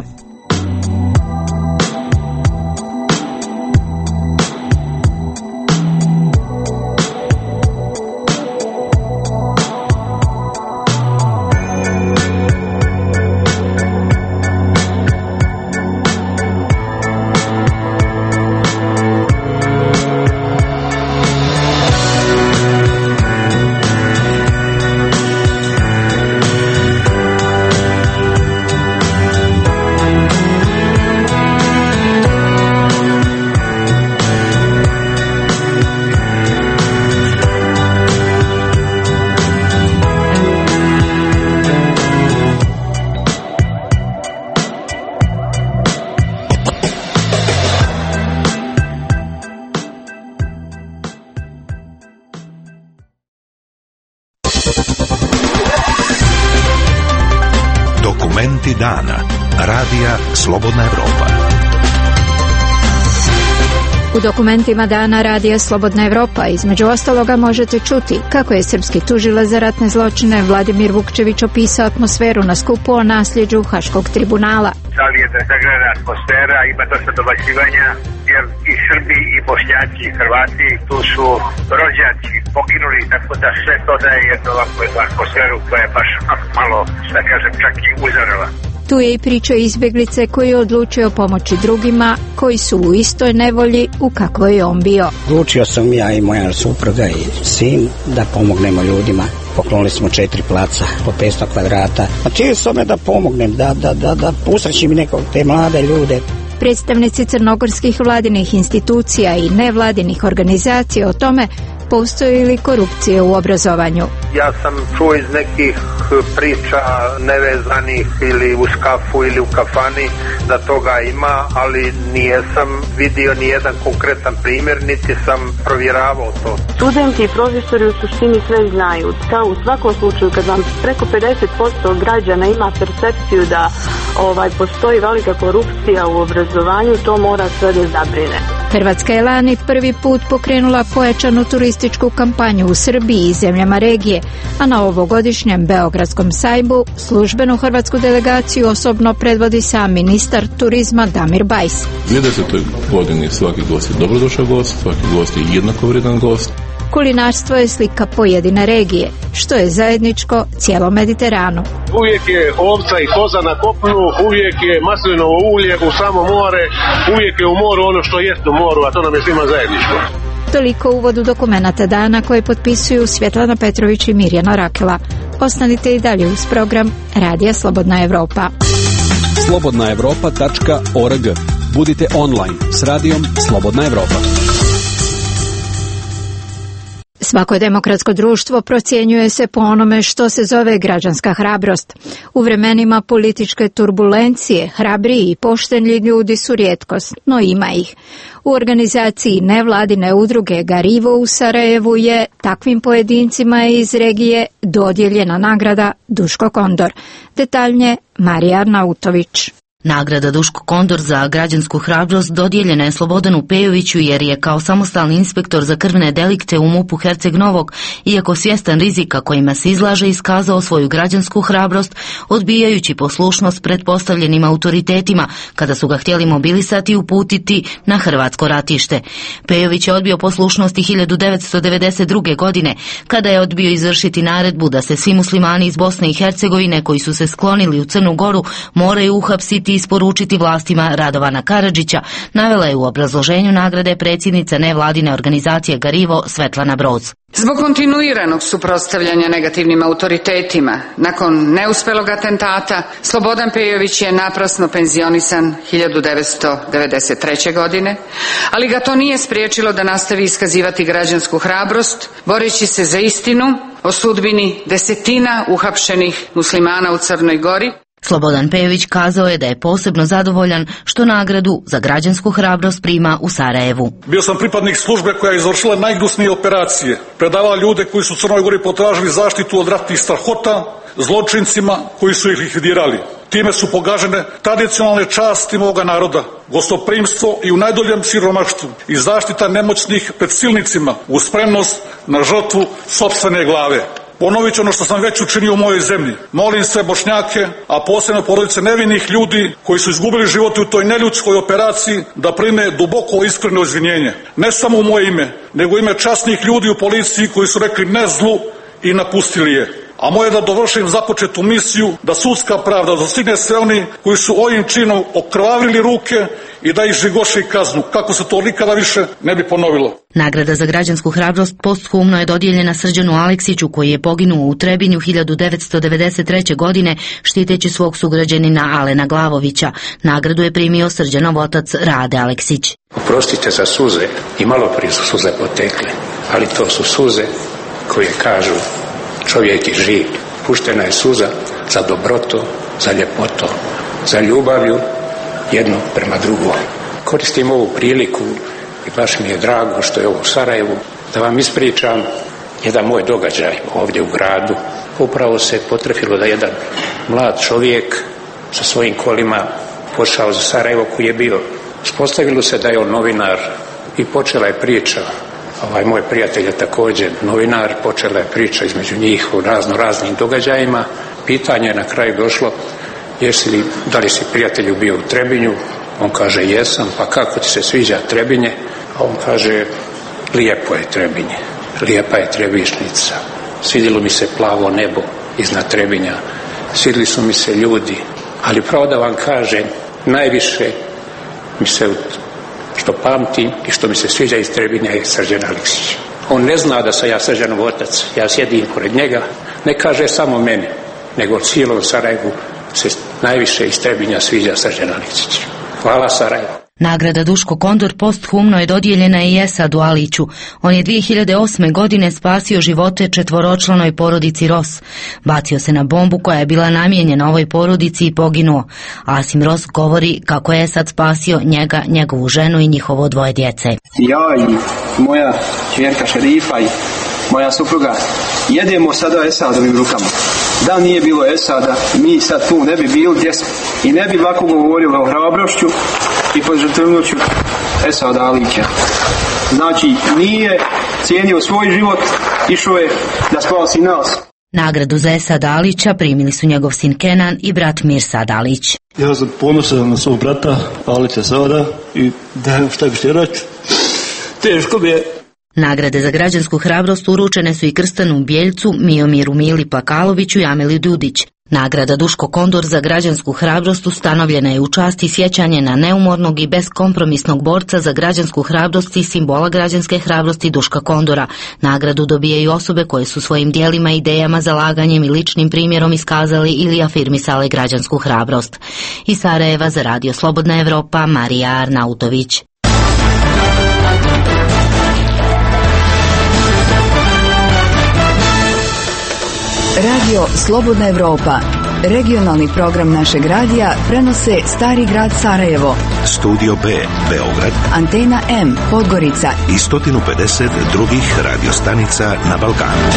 Dokumenti dana. Radija Slobodna Evropa. U dokumentima dana Radija Slobodna Evropa između ostaloga možete čuti kako je srpski tužilac za ratne zločine Vladimir Vukčević opisao atmosferu na skupu o nasljeđu Haškog tribunala. Da li je zagrana atmosfera, ima dosta dobacivanja, jer i Srbi, i Bošnjaci, i Hrvati, tu su rođaci poginuli, tako da sve to daje jednu ovakvu atmosferu koja je baš malo, da kažem, čak i uzarala. Tu je i priča izbjeglice koji je odlučio pomoći drugima koji su u istoj nevolji u kakvoj je on bio. Odlučio sam ja i moja supruga i sin da pomognemo ljudima. Poklonili smo 4 placa po 500 kvadrata. A cilj sam je da pomognem, da usrećim nekog te mlade ljude. Predstavnici crnogorskih vladinih institucija i nevladinih organizacija o tome postoji li korupcije u obrazovanju. Ja sam čuo iz nekih priča nevezanih ili u skafu ili u kafani da toga ima, ali nijesam vidio ni jedan konkretan primjer, niti sam provjeravao to. Studenti i profesori u suštini sve znaju. Kao u svakom slučaju, kad vam preko 50% građana ima percepciju da postoji velika korupcija u obrazovanju, to mora sve da zabrine. Hrvatska je lani prvi put pokrenula pojačanu turističku kampanju u Srbiji i zemljama regije, a na ovogodišnjem Beogradskom sajmu službenu hrvatsku delegaciju osobno predvodi sam ministar turizma Damir Bajs. U 2010. godini svaki gost je dobrodošao gost, svaki gost je jednako vrijedan gost. Kulinarstvo je slika pojedine regije, što je zajedničko cijelom Mediteranu. Uvijek je ovca i koza na kopnu, uvijek je maslinovo ulje u samo more, uvijek je u moru ono što jest u moru, a to nam je svima zajedničko. Toliko u uvodu dokumenata dana koje potpisuju Svjetlana Petrović i Mirjana Rakela. Ostanite i dalje uz program Radija Slobodna Evropa. slobodnaevropa.org. Budite online s radijom Slobodna Evropa. Svako demokratsko društvo procjenjuje se po onome što se zove građanska hrabrost. U vremenima političke turbulencije hrabriji i pošteni ljudi su rijetkost, no ima ih. U organizaciji nevladine udruge Garivo u Sarajevu je takvim pojedincima iz regije dodijeljena nagrada Duško Kondor. Detaljnije Marija Arnautović. Nagrada Duško Kondor za građansku hrabrost dodijeljena je Slobodanu Pejoviću jer je kao samostalni inspektor za krvne delikte u MUP-u Herceg Novog, iako svjestan rizika kojima se izlaže, iskazao svoju građansku hrabrost, odbijajući poslušnost pretpostavljenim autoritetima kada su ga htjeli mobilisati i uputiti na hrvatsko ratište. Pejović je odbio poslušnosti 1992. godine kada je odbio izvršiti naredbu da se svi muslimani iz Bosne i Hercegovine koji su se sklonili u Crnu Goru moraju uhapsiti i isporučiti vlastima Radovana Karadžića, navela je u obrazloženju nagrade predsjednica nevladine organizacije Garivo Svetlana Broz. Zbog kontinuiranog suprotstavljanja negativnim autoritetima, nakon neuspelog atentata, Slobodan Pejović je naprasno penzionisan 1993. godine, ali ga to nije spriječilo da nastavi iskazivati građansku hrabrost, boreći se za istinu o sudbini desetina uhapšenih muslimana u Crnoj Gori. Slobodan Pejović kazao je da je posebno zadovoljan što nagradu za građansku hrabrost prima u Sarajevu. Bio sam pripadnik službe koja je izvršila najgnusnije operacije, predavala ljude koji su u Crnoj Gori potražili zaštitu od ratnih strahota, zločincima koji su ih likvidirali. Time su pogažene tradicionalne časti moga naroda, gostoprimstvo i u najdoljem siromaštvu i zaštita nemoćnih pred silnicima uz spremnost na žrtvu sopstvene glave. Ponovit ću ono što sam već učinio u mojoj zemlji. Molim sve Bošnjake, a posebno porodice nevinih ljudi koji su izgubili živote u toj neljudskoj operaciji, da prime duboko iskreno izvinjenje. Ne samo u moje ime, nego ime časnih ljudi u policiji koji su rekli ne zlu i napustili je. A moje da dovršim započetu misiju da sudska pravda dostigne sve oni koji su ovim činom okrvavili ruke i da ih žigoši kaznu, kako se to nikada više ne bi ponovilo. Nagrada za građansku hrabrost posthumno je dodijeljena Srđanu Aleksiću, koji je poginuo u Trebinju 1993. godine štiteći svog sugrađanina Alena Glavovića. Nagradu je primio Srđanov otac Rade Aleksić. Oprostite za suze, i malo prije su suze potekle, ali to su suze koje kažu čovjek je živ. Puštena je suza za dobroto, za ljepoto, za ljubavlju jedno prema drugom. Koristim ovu priliku i baš mi je drago što je ovo u Sarajevu da vam ispričam jedan moj događaj ovdje u gradu. Upravo se potrefilo da jedan mlad čovjek sa svojim kolima pošao za Sarajevo koji je bio. Ispostavilo se da je on novinar i počela je priča. Ovaj moj prijatelj je također novinar, počela je priča između njih o raznim događajima. Pitanje je na kraju došlo, da li si prijatelju bio u Trebinju? On kaže jesam. Pa kako ti se sviđa Trebinje? A on kaže lijepo je Trebinje, lijepa je Trebišnica, svidjelo mi se plavo nebo iznad Trebinja, svidjeli su mi se ljudi, ali pravo da vam kažem, najviše mi se što pamtim i što mi se sviđa iz Trebinja je Srđan Aleksić. On ne zna da sam ja Srđanov otac, ja sjedim pored njega, ne kaže samo meni, nego cijelom Sarajevu se najviše iz Trebinja sviđa Srđan Aleksić. Hvala Sarajevo. Nagrada Duško Kondor posthumno je dodijeljena i Esadu Aliću. On je 2008. godine spasio živote četvoročlanoj porodici Ros. Bacio se na bombu koja je bila namijenjena ovoj porodici i poginuo. Asim Ros govori kako je Esad spasio njega, njegovu ženu i njihovo dvoje djece. Ja i moja čerka Šerifa i moja supruga jedemo sada Esadovim rukama. Da nije bilo Esada, mi sad tu ne bi bili gdje smo i ne bi ovako govorili o hrabrošću i požrtvovnošću Esada Alića. Znači, nije cijenio svoj život, išao je da spasi nas. Nagradu za Esada Alića primili su njegov sin Kenan i brat Mirsad Alić. Ja sam ponosan na svog brata Alića Sada i da šta bi što reći, teško bi je. Nagrade za građansku hrabrost uručene su i Krstanu Bjeljcu, Miomiru Mili Pakaloviću i Ameli Dudić. Nagrada Duško Kondor za građansku hrabrost ustanovljena je u čast i sjećanje na neumornog i beskompromisnog borca za građansku hrabrost i simbola građanske hrabrosti Duška Kondora. Nagradu dobijaju osobe koje su svojim dijelima, idejama, zalaganjem i ličnim primjerom iskazali ili afirmisali građansku hrabrost. Iz Sarajeva za Radio Slobodna Evropa, Marija Arnautović. Radio Slobodna Evropa, regionalni program našeg radija, prenose Stari grad Sarajevo, Studio B, Beograd, Antena M, Podgorica i 150 drugih radiostanica na Balkanu.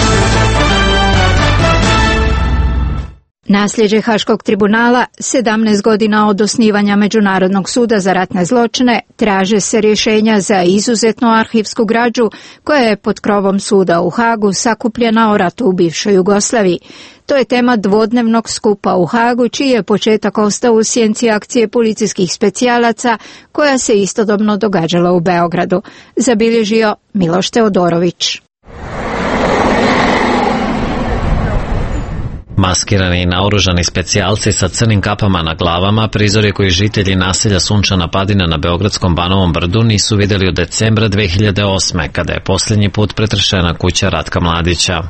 Nasljeđe Haškog tribunala, 17 godina od osnivanja Međunarodnog suda za ratne zločine, traže se rješenja za izuzetnu arhivsku građu koja je pod krovom suda u Hagu sakupljena o ratu u bivšoj Jugoslaviji. To je tema dvodnevnog skupa u Hagu, čiji je početak ostao u sjenci akcije policijskih specijalaca koja se istodobno događala u Beogradu. Zabilježio Miloš Teodorović. Maskirani i naoružani specijalci sa crnim kapama na glavama, prizori koji žitelji naselja Sunčana Padina na beogradskom Banovom brdu nisu vidjeli od decembra 2008. kada je posljednji put pretršena kuća Ratka Mladića.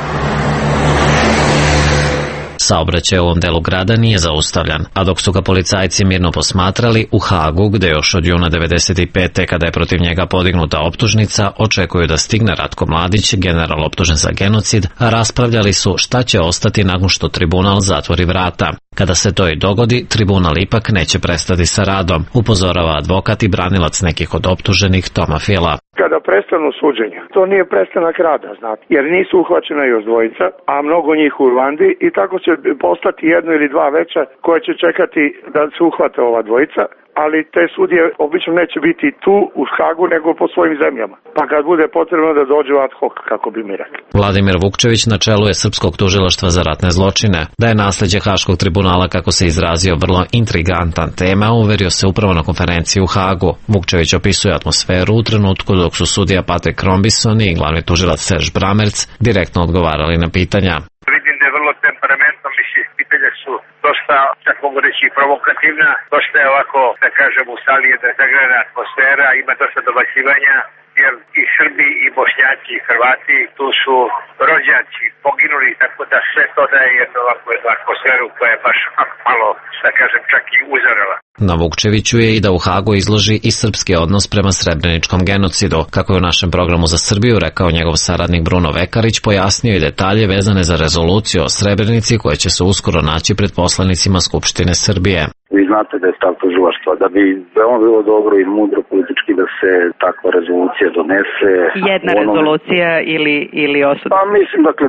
Saobraćaj u ovom delu grada nije zaustavljan, a dok su ga policajci mirno posmatrali, u Hagu, gde još od juna 1995. kada je protiv njega podignuta optužnica, očekuju da stigne Ratko Mladić, general optužen za genocid, a raspravljali su šta će ostati nakon što tribunal zatvori vrata. Kada se to i dogodi, tribunal ipak neće prestati sa radom, upozorava advokat i branilac nekih od optuženih Toma Fila. Kada prestanu suđenja, to nije prestanak rada, znate, jer nisu uhvaćena još dvojica, a mnogo njih u Rwandi i tako će postati jedno ili dva veća koje će čekati da se uhvate ova dvojica, ali te sudije obično neće biti tu u Hagu nego po svojim zemljama, pa kad bude potrebno da dođu ad hoc, kako bi mi rekli. Vladimir Vukčević na čelu je Srpskog tužilaštva za ratne zločine. Da je nasljeđe Haškog tribunala, kako se izrazio, vrlo intrigantan tema, uverio se upravo na konferenciji u Hagu. Vukčević opisuje atmosferu u trenutku dok su sudija Patrick Rombison i glavni tužilac Serge Bramertz direktno odgovarali na pitanja. Vidim da je vrlo temperamentno, mislim, pitanja su dosta, tako mogu reći, provokativna, dosta je ovako, da kažem, u sali je zagrana atmosfera, ima dosta dobacivanja, jer i Srbi, i Bošnjaci, i Hrvati, tu su rođaci, poginuli, tako da sve to daje jednu ovakvu atmosferu koja je baš malo, da kažem, čak i uzorala. Na Vukčeviću je i da u Hagu izloži i srpski odnos prema srebreničkom genocidu. Kako je u našem programu za Srbiju rekao njegov saradnik Bruno Vekarić, pojasnio i detalje vezane za rezoluciju o Srebrenici koje će se uskoro naći pred poslanicima Skupštine Srbije. Vi znate da je stav tužilaštva da bi veoma bilo dobro i mudro politički da se takva rezolucija donese. Jedna rezolucija ili osuda? Pa mislim, dakle,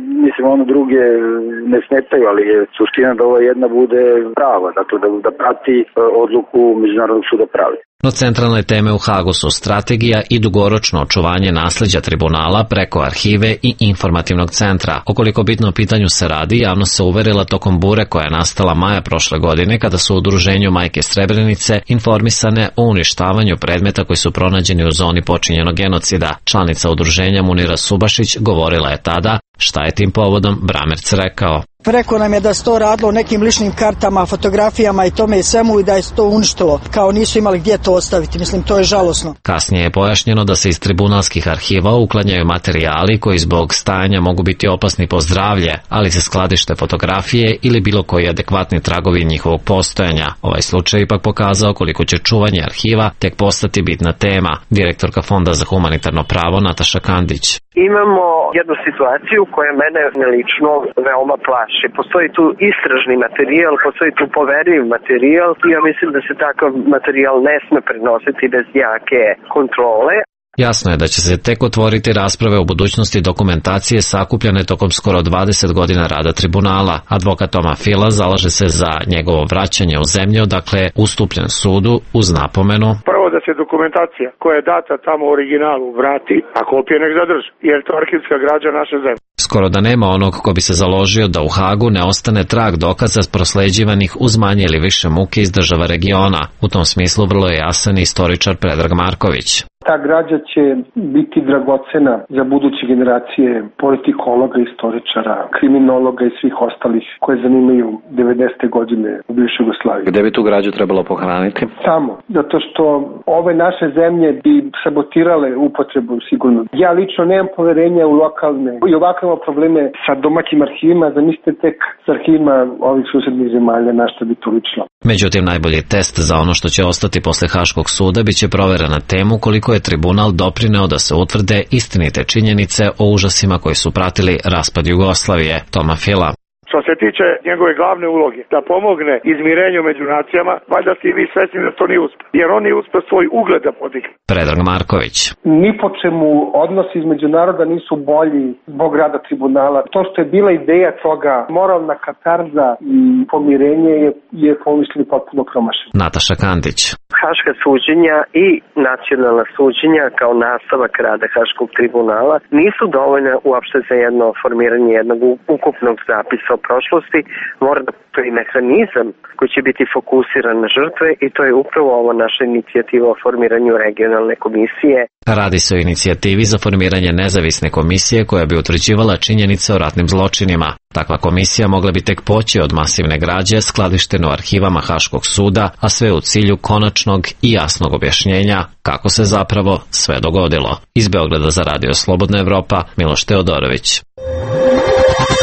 druge ne smetaju, ali je suština da ova jedna bude prava, dakle da prati odluku Međunarodnog suda pravde. No centralne teme u Hagu su strategija i dugoročno očuvanje nasleđa tribunala preko arhive i informativnog centra. O koliko bitno pitanju se radi, javnost se uverila tokom bure koja je nastala maja prošle godine kada su u udruženju Majke Srebrenice informisane o uništavanju predmeta koji su pronađeni u zoni počinjenog genocida. Članica udruženja Munira Subašić govorila je tada šta je tim povodom Bramertz rekao. Rekao nam je da se to radilo o nekim ličnim kartama, fotografijama i tome i svemu i da je to uništilo, kao nisu imali gdje to ostaviti. Mislim, to je žalosno. Kasnije je pojašnjeno da se iz tribunalskih arhiva uklanjaju materijali koji zbog stajanja mogu biti opasni po zdravlje, ali se skladište fotografije ili bilo koji adekvatni tragovi njihovog postojanja. Ovaj slučaj ipak pokazao koliko će čuvanje arhiva tek postati bitna tema. Direktorka Fonda za humanitarno pravo Nataša Kandić. Imamo jednu situaciju koja mene lično veoma plaši. Postoji tu istražni materijal, postoji tu poveriv materijal i ja mislim da se takav materijal ne sme prenositi bez jake kontrole. Jasno je da će se tek otvoriti rasprave o budućnosti dokumentacije sakupljane tokom skoro 20 godina rada tribunala. Advokat Toma Fila zalaže se za njegovo vraćanje u zemlju, dakle ustupljen sudu uz napomenu. Prvo da se dokumentacija koja je data tamo u originalu vrati, a kopije nek zadrži, jer to je arhivska građa naše zemlje. Skoro da nema onog ko bi se založio da u Hagu ne ostane trag dokaza prosleđivanih uz manje ili više muke iz država regiona. U tom smislu vrlo je jasan istoričar Predrag Marković. Ta građa će biti dragocena za buduće generacije politikologa, istoričara, kriminologa i svih ostalih koje zanimaju 90. godine u bivšoj Jugoslaviji. Gde bi tu građu trebalo pohraniti? Tamo, zato što ove naše zemlje bi sabotirale upotrebu sigurno. Ja lično nemam poverenja u lokalne i ovakve probleme sa domaćim arhivima, zamislite tek s arhivima ovih susednih zemalja na što bi to lično. Međutim, najbolji test za ono što će ostati posle Haškog suda biće provera na temu koliko je tribunal doprineo da se utvrde istinite činjenice o užasima koji su pratili raspad Jugoslavije. Toma Fila. Što se tiče njegove glavne uloge, da pomogne izmirenju među nacijama, valjda ste i vi svesni da to nije uspio, jer on je uspio svoj ugled da podigne. Predrag Marković. Ni po čemu odnosi između naroda nisu bolji zbog rada tribunala. To što je bila ideja toga, moralna katarza i pomirenje je pomislili potpuno promašeno. Nataša Kandić. Haška suđenja i nacionalna suđenja kao nastavak rada Haškog tribunala nisu dovoljne uopšte za jedno formiranje jednog ukupnog zapisa o prošlosti. Mora da postoji mehanizam koji će biti fokusiran na žrtve i to je upravo ova naša inicijativa o formiranju regionalne komisije. Radi se o inicijativi za formiranje nezavisne komisije koja bi utvrđivala činjenice o ratnim zločinima. Takva komisija mogla bi tek poći od masivne građe skladištene u arhivama Haškog suda, a sve u cilju konačnog i jasnog objašnjenja kako se zapravo sve dogodilo. Iz Beograda za Radio Slobodna Evropa, Miloš Teodorović.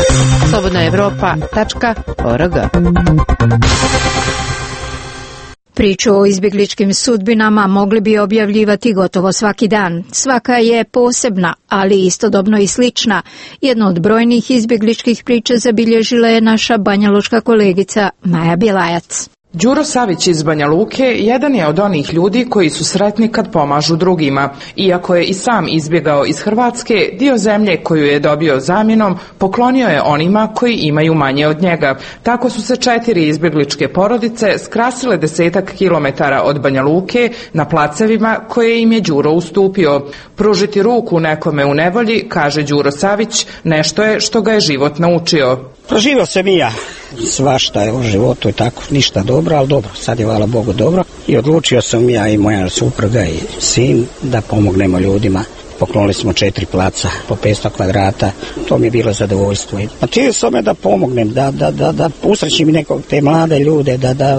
slobodnaevropa.org Priču o izbjegličkim sudbinama mogli bi objavljivati gotovo svaki dan. Svaka je posebna, ali istodobno i slična. Jednu od brojnih izbjegličkih priča zabilježila je naša banjalučka kolegica Maja Bjelajac. Đuro Savić iz Banja Luke jedan je od onih ljudi koji su sretni kad pomažu drugima. Iako je i sam izbjegao iz Hrvatske, dio zemlje koju je dobio zamjenom poklonio je onima koji imaju manje od njega. Tako su se 4 izbjegličke porodice skrasile 10 kilometara od Banja Luke na placevima koje im je Đuro ustupio. Pružiti ruku nekome u nevolji, kaže Đuro Savić, nešto je što ga je život naučio. Proživio sam i ja svašta je u životu i tako, ništa dobro, ali dobro, sad je hvala Bogu dobro i odlučio sam ja i moja supruga i sin da pomognemo ljudima. Poklonili smo 4 placa po 500 kvadrata, to mi je bilo zadovoljstvo. Htio sam da pomognem, da usrećim nekog te mlade ljude,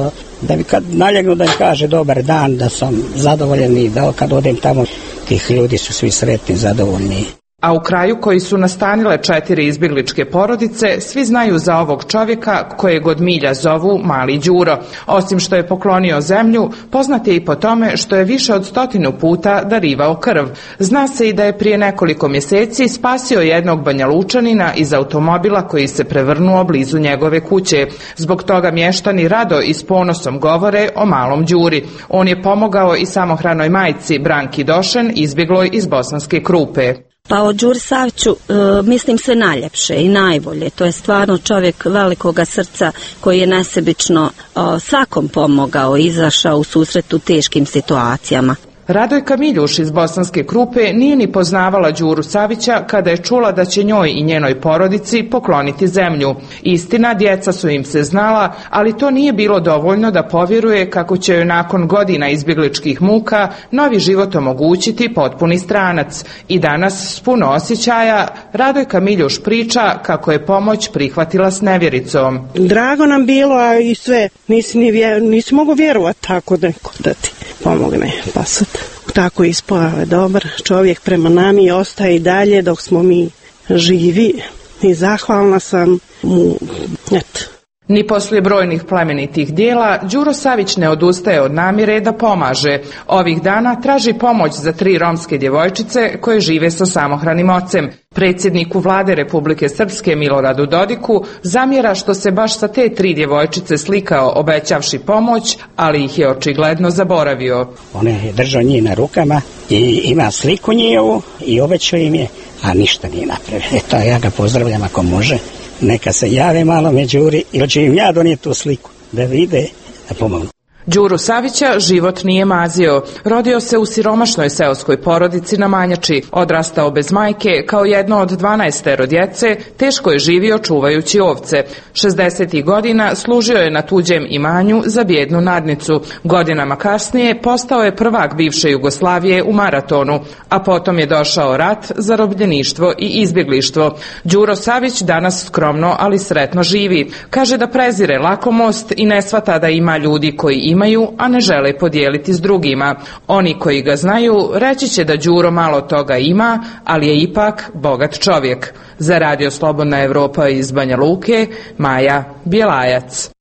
da mi kad naljegnu da im kaže dobar dan, da sam zadovoljan i da kad odem tamo tih ljudi su svi sretni, zadovoljni. A u kraju koji su nastanile 4 izbjegličke porodice, svi znaju za ovog čovjeka kojeg od milja zovu Mali Đuro. Osim što je poklonio zemlju, poznat je i po tome što je više od 100 puta darivao krv. Zna se i da je prije nekoliko mjeseci spasio jednog Banjalučanina iz automobila koji se prevrnuo blizu njegove kuće. Zbog toga mještani rado i s ponosom govore o Malom Đuri. On je pomogao i samohranoj majci Branki Došen, izbjegloj iz Bosanske Krupe. Pa o Đuri Saviću mislim sve najljepše i najbolje. To je stvarno čovjek velikoga srca koji je nesebično svakom pomogao, izašao u susret u teškim situacijama. Radojka Miljuš iz Bosanske Krupe nije ni poznavala Đuru Savića kada je čula da će njoj i njenoj porodici pokloniti zemlju. Istina, djeca su im se znala, ali to nije bilo dovoljno da povjeruje kako će joj nakon godina izbjegličkih muka novi život omogućiti potpuni stranac. I danas, s puno osjećaja, Radojka Miljuš priča kako je pomoć prihvatila s nevjericom. Drago nam bilo, a i sve, nisi mogu vjerovati tako neko da ti pomogne, pa sad tako ispao dobar čovjek prema nami i ostaje i dalje dok smo mi živi i zahvalna sam mu. Ni poslije brojnih plemenitih dijela, Đuro Savić ne odustaje od namjere da pomaže. Ovih dana traži pomoć za 3 romske djevojčice koje žive sa samohranim ocem. Predsjedniku vlade Republike Srpske Miloradu Dodiku zamjera što se baš sa te 3 djevojčice slikao obećavši pomoć, ali ih je očigledno zaboravio. On je držao njih na rukama i ima sliku njihovu i obećao im je, a ništa nije napravio. Eto, ja ga pozdravljam ako može. Neka se jave malo me Đuri ili će im ja donijeti tu sliku da vide, da pomognu. Đuru Savića život nije mazio. Rodio se u siromašnoj seoskoj porodici na Manjači. Odrastao bez majke, kao jedno od 12 djece, teško je živio čuvajući ovce. 60. godina služio je na tuđem imanju za bijednu nadnicu. Godinama kasnije postao je prvak bivše Jugoslavije u maratonu, a potom je došao rat, zarobljeništvo i izbjeglištvo. Đuro Savić danas skromno, ali sretno živi. Kaže da prezire lakomost i ne shvata da ima ljudi koji imaju, a ne žele podijeliti s drugima. Oni koji ga znaju reći će da Đuro malo toga ima, ali je ipak bogat čovjek. Za Radio Slobodna Evropa iz Banja Luke, Maja Bjelajac.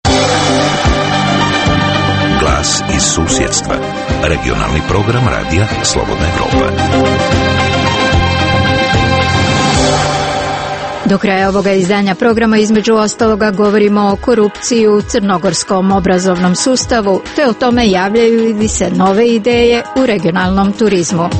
Glas iz susjedstva. Regionalni program Radija Slobodna Evropa. Do kraja ovoga izdanja programa između ostaloga govorimo o korupciji u crnogorskom obrazovnom sustavu, te o tome javljaju li se nove ideje u regionalnom turizmu.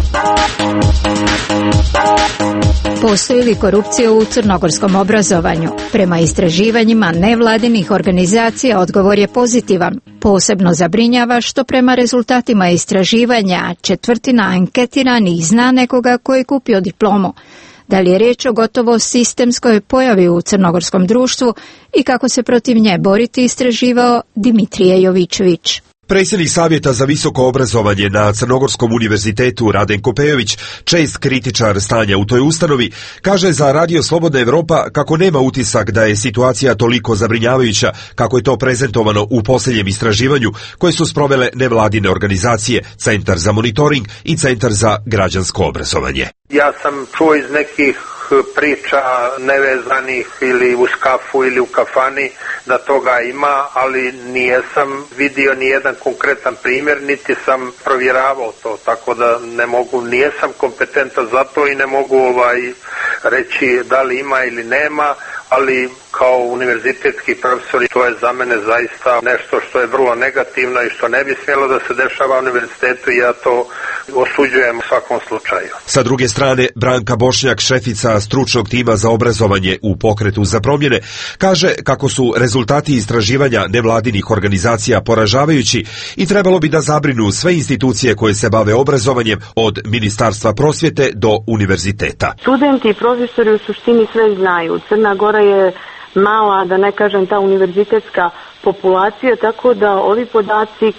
Postoji li korupcija u crnogorskom obrazovanju? Prema istraživanjima nevladinih organizacija odgovor je pozitivan. Posebno zabrinjava što prema rezultatima istraživanja 1/4 anketiranih zna nekoga koji je kupio diplomu. Da li je riječ o gotovo sistemskoj pojavi u crnogorskom društvu i kako se protiv nje boriti, istraživao Dimitrije Jovičević. Predsjednik Savjeta za visoko obrazovanje na Crnogorskom univerzitetu Radenko Pejović, čest kritičar stanja u toj ustanovi, kaže za Radio Slobodna Evropa kako nema utisak da je situacija toliko zabrinjavajuća kako je to prezentovano u posljednjem istraživanju koje su sprovele nevladine organizacije, Centar za monitoring i Centar za građansko obrazovanje. Ja sam čuo iz nekih priča nevezanih ili u skafu ili u kafani, da toga ima, ali nijesam vidio ni jedan konkretan primjer, niti sam provjeravao to, tako da ne mogu, nijesam kompetentan za to i ne mogu reći da li ima ili nema, ali kao univerzitetski profesor to je za mene zaista nešto što je vrlo negativno i što ne bi smjelo da se dešava u univerzitetu i ja to osuđujem u svakom slučaju. Sa druge strane, Branka Bošnjak, šefica stručnog tima za obrazovanje u Pokretu za promjene, kaže kako su rezultati istraživanja nevladinih organizacija poražavajući i trebalo bi da zabrinu sve institucije koje se bave obrazovanjem od Ministarstva prosvjete do univerziteta. Studenti i profesori u suštini sve znaju. Crna Gora je mala, da ne kažem ta univerzitetska populacija, tako da ovi podaci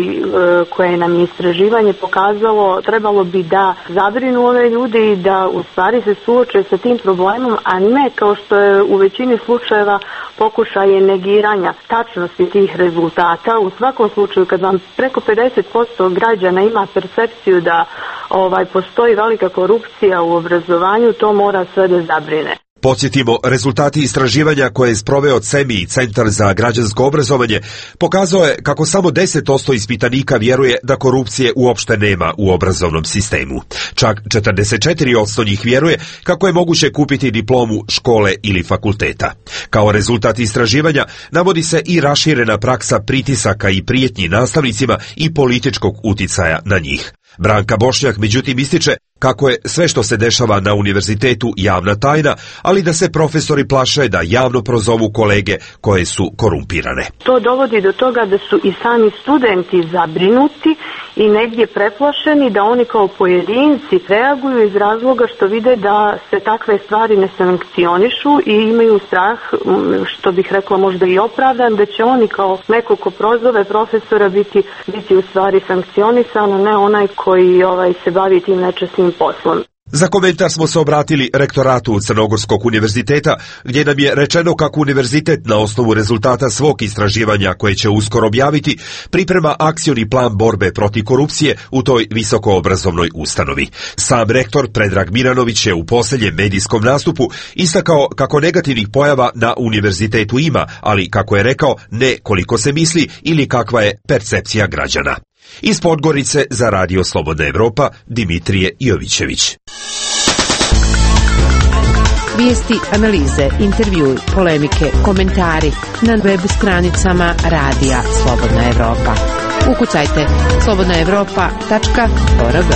koje nam je istraživanje pokazalo, trebalo bi da zabrinu ove ljude i da u stvari se suoče sa tim problemom, a ne kao što je u većini slučajeva pokušaje negiranja tačnosti tih rezultata. U svakom slučaju, kad vam preko 50% građana ima percepciju da postoji velika korupcija u obrazovanju, to mora sve da zabrine. Podsjetimo, rezultati istraživanja koje je sproveo CEMI, Centar za građansko obrazovanje, pokazao je kako samo 10% ispitanika vjeruje da korupcije uopšte nema u obrazovnom sistemu. Čak 44% njih vjeruje kako je moguće kupiti diplomu škole ili fakulteta. Kao rezultat istraživanja navodi se i raširena praksa pritisaka i prijetnji nastavnicima i političkog uticaja na njih. Branka Bošnjak međutim ističe kako je sve što se dešava na univerzitetu javna tajna, ali da se profesori plaše da javno prozovu kolege koje su korumpirane. To dovodi do toga da su i sami studenti zabrinuti i negdje preplašeni, da oni kao pojedinci reaguju iz razloga što vide da se takve stvari ne sankcionišu i imaju strah, što bih rekla možda i opravdan, da će oni kao neko ko prozove profesora biti u stvari sankcionisan, a ne onaj koji se bavi tim nečasnim poslom. Za komentar smo se obratili rektoratu Crnogorskog univerziteta, gdje nam je rečeno kako univerzitet na osnovu rezultata svog istraživanja koje će uskoro objaviti priprema akcioni plan borbe protiv korupcije u toj visokoobrazovnoj ustanovi. Sam rektor Predrag Miranović je u posljednjem medijskom nastupu istakao kako negativnih pojava na univerzitetu ima, ali kako je rekao ne koliko se misli ili kakva je percepcija građana. Iz Podgorice za Radio Slobodna Evropa, Dimitrije Jovićević. Vijesti, analize, intervjui, polemike, komentari na web stranicama Radija Slobodna Evropa. Ukucajte slobodnaevropa.org.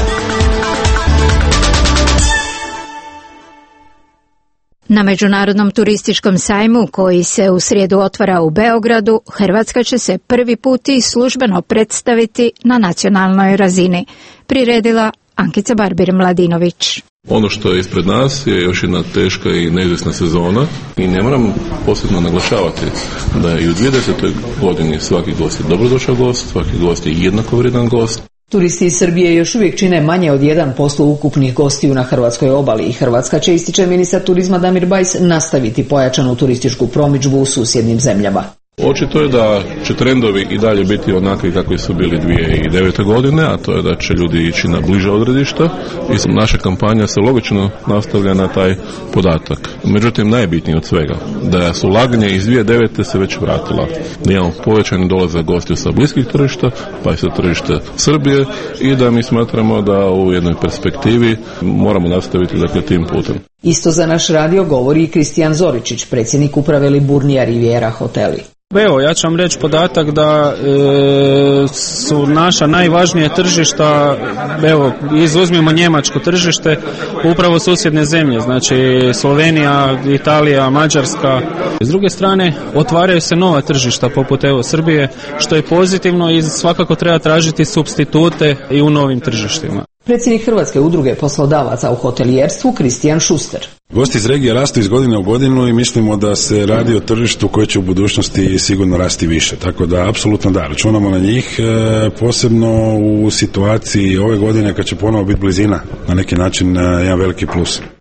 Na Međunarodnom turističkom sajmu koji se u srijedu otvara u Beogradu, Hrvatska će se prvi put i službeno predstaviti na nacionalnoj razini, priredila Ankica Barbir-Mladinović. Ono što je ispred nas je još jedna teška i neizvjesna sezona i ne moram posebno naglašavati da je i u 2010. godini svaki gost je dobrodošao gost, svaki gost je jednako vrijedan gost. Turisti iz Srbije još uvijek čine manje od 1% ukupnih gostiju na hrvatskoj obali i Hrvatska će, ističe ministar turizma Damir Bajs, nastaviti pojačanu turističku promidžbu u susjednim zemljama. Očito je da će trendovi i dalje biti onakvi kakvi su bili 2009. godine, a to je da će ljudi ići na bliža odredišta i naša kampanja se logično nastavlja na taj podatak. Međutim, najbitnije od svega, da su ulaganja iz 2009. se već vratila. Da imamo povećani dolazak gostiju sa bliskih tržišta, pa i sa tržišta Srbije i da mi smatramo da u jednoj perspektivi moramo nastaviti tim putem. Isto za naš radio govori i Kristijan Zoričić, predsjednik uprave Liburnija Riviera hoteli. Evo, ja ću vam reći podatak da su naša najvažnija tržišta, evo, izuzmimo njemačko tržište, upravo susjedne zemlje, znači Slovenija, Italija, Mađarska. S druge strane, otvaraju se nova tržišta poput Srbije, što je pozitivno i svakako treba tražiti supstitute i u novim tržištima. Predsjednik Hrvatske udruge poslodavaca u hotelijerstvu Kristijan Šuster. Gosti iz regije rastu iz godine u godinu i mislimo da se radi o tržištu koje će u budućnosti sigurno rasti više. Tako da, apsolutno da, računamo na njih, posebno u situaciji ove godine kad će ponovo biti blizina, na neki način jedan veliki plus.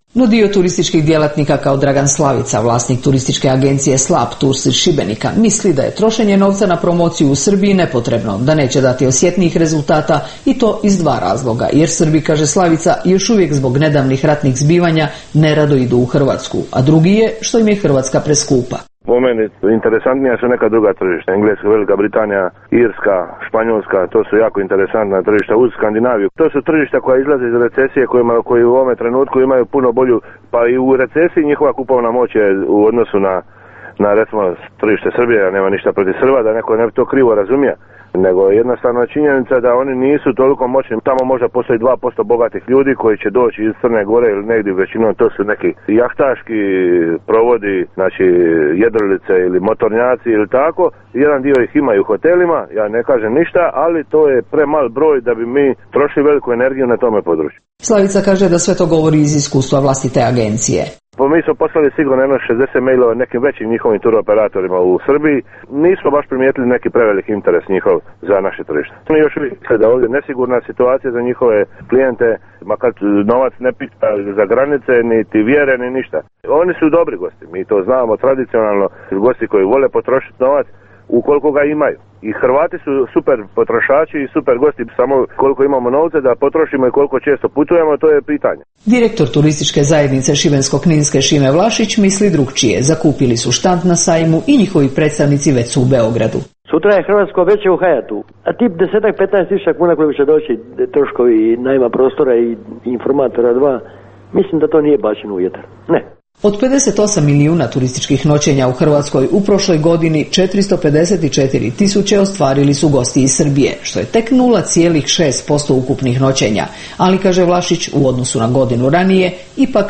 No dio turističkih djelatnika kao Dragan Slavica, vlasnik turističke agencije Slap Tours iz Šibenika, misli da je trošenje novca na promociju u Srbiji nepotrebno, da neće dati osjetnijih rezultata i to iz dva razloga, jer Srbi, kaže Slavica, još uvijek zbog nedavnih ratnih zbivanja nerado idu u Hrvatsku, a drugi je što im je Hrvatska preskupa. Po meni interesantnija su neka druga tržišta, Engleska, Velika Britanija, Irska, Španjolska, to su jako interesantna tržišta uz Skandinaviju. To su tržišta koja izlaze iz recesije, koji u ovome trenutku imaju puno bolju, pa i u recesiji njihova kupovna moć je u odnosu na recimo tržište Srbije, ja nema ništa protiv Srba, da neko ne bi to krivo razumije, nego jednostavno je činjenica da oni nisu toliko moćni. Tamo možda postoji 2% bogatih ljudi koji će doći iz Crne Gore ili negdje, većinom to su neki jahtaški provodi, znači jedrilice ili motornjaci ili tako. Jedan dio ih ima i u hotelima, ja ne kažem ništa, ali to je premal broj da bi mi trošili veliku energiju na tome području. Slavica kaže da sve to govori iz iskustva vlastite agencije. Mi smo poslali sigurno 60 mailova nekim većim njihovim turoperatorima u Srbiji. Nismo baš primijetili neki prevelik interes njihov za naše tržište. Mi još uvijek da ovdje nesigurna situacija za njihove klijente, makar novac ne pita za granice, niti vjere, ni ništa. Oni su dobri gosti, mi to znamo tradicionalno, gosti koji vole potrošiti novac ukoliko ga imaju. I Hrvati su super potrošači i super gosti, samo koliko imamo novca da potrošimo i koliko često putujemo, to je pitanje. Direktor turističke zajednice Šibensko-kninske Šime Vlašić misli drugčije. Zakupili su štand na sajmu i njihovi predstavnici već su u Beogradu. Sutra je Hrvatsko veće u Hayatu, a tip 10-15 tisuća kuna koji će doći troškovi najma prostora i informatora 2, mislim da to nije bačeno u vjetar. Ne. Od 58 milijuna turističkih noćenja u Hrvatskoj u prošloj godini 454 tisuće ostvarili su gosti iz Srbije, što je tek 0,6% ukupnih noćenja, ali, kaže Vlašić, u odnosu na godinu ranije ipak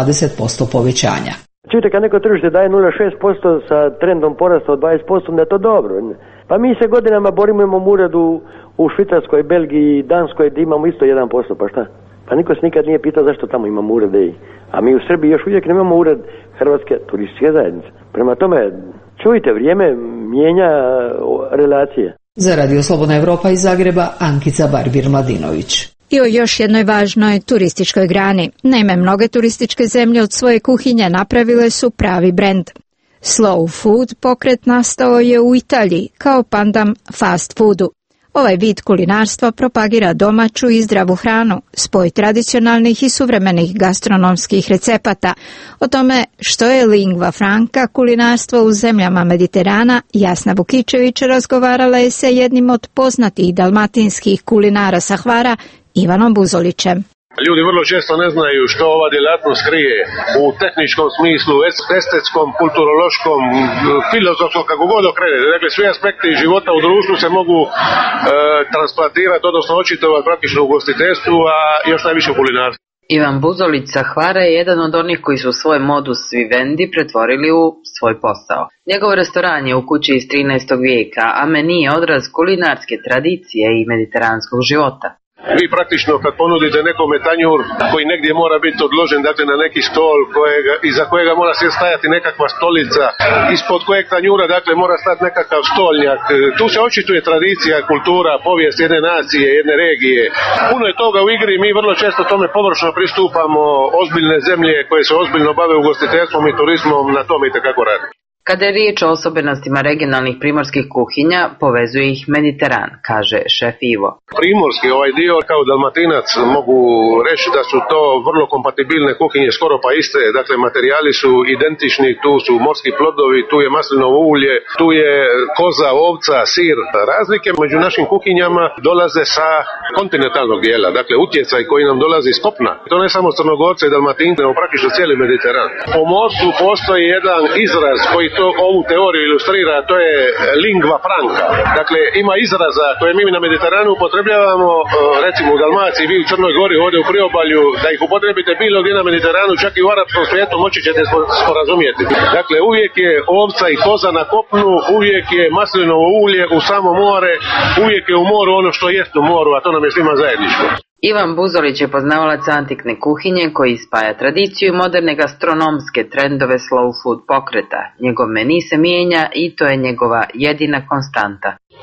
20% povećanja. Čujte, kad neko tržište daje 0,6% sa trendom porasta od 20%, da je to dobro. Pa mi se godinama borimo, imamo ured u Švicarskoj, Belgiji, Danskoj, da imamo isto 1%, pa šta? Pa niko se nikad nije pitao zašto tamo imamo urede, a mi u Srbiji još uvijek nemamo ured Hrvatske turističke zajednice. Prema tome, čujte, vrijeme mijenja relacije. Za Radio Slobodna Evropa iz Zagreba, Ankica Barbir-Mladinović. I o još jednoj važnoj turističkoj grani. Naime, mnoge turističke zemlje od svoje kuhinje napravile su pravi brend. Slow food pokret nastao je u Italiji kao pandam fast foodu. Ovaj vid kulinarstva propagira domaću i zdravu hranu, spoj tradicionalnih i suvremenih gastronomskih recepata. O tome što je lingva franca kulinarstvo u zemljama Mediterana, Jasna Vukičević razgovarala je sa jednim od poznatih dalmatinskih kulinara sa Hvara, Ivanom Buzolićem. Ljudi vrlo često ne znaju što ova djelatnost krije u tehničkom smislu, estetskom, kulturološkom, filozofskom, kako god okrenete. Dakle, svi aspekti života u društvu se mogu transplantirati, odnosno očitovati praktično u ugostiteljstvu, a još najviše u kulinarstvu. Ivan Buzolić sa Hvara je jedan od onih koji su svoj modus vivendi pretvorili u svoj posao. Njegov restoran je u kući iz 13. vijeka, a meni je odraz kulinarske tradicije i mediteranskog života. Vi praktično kad ponudite nekome tanjur koji negdje mora biti odložen, dakle na neki stol iza kojega mora se stajati nekakva stolica, ispod kojeg tanjura dakle mora stati nekakav stolnjak. Tu se očituje tradicija, kultura, povijest jedne nacije, jedne regije. Puno je toga u igri, mi vrlo često tome površno pristupamo, ozbiljne zemlje koje se ozbiljno bave ugostiteljstvom i turizmom na tome itekako radi. Kada je riječ o osobenostima regionalnih primorskih kuhinja, povezuje ih Mediteran, kaže šef Ivo. Primorski ovaj dio kao Dalmatinac mogu reći da su to vrlo kompatibilne kuhinje, skoro pa iste, dakle materijali su identični, tu su morski plodovi, tu je maslinovo ulje, tu je koza, ovca, sir. Razlike među našim kuhinjama dolaze sa kontinentalnog dijela, dakle utjecaj koji nam dolazi iz kopna. To ne samo Crnogorce i Dalmatince, nego praktično cijeli Mediteran. Po morstvu postoji jedan izraz koji to ovu teoriju ilustrira, to je lingva franca. Dakle, ima izraza koje mi na Mediteranu upotrebljavamo, recimo u Dalmaciji, vi u Crnoj Gori, ovdje u priobalju, da ih upotrebite bilo gdje na Mediteranu, čak i u arapskom svijetu, moći ćete sporazumjeti. Dakle, uvijek je ovca i koza na kopnu, uvijek je maslinovo ulje u samo more, uvijek je u moru ono što jest u moru, a to nam je svima zajedničko. Ivan Buzolić je poznavalac antikne kuhinje koji spaja tradiciju i moderne gastronomske trendove slow food pokreta. Njegov meni se mijenja i to je njegova jedina konstanta.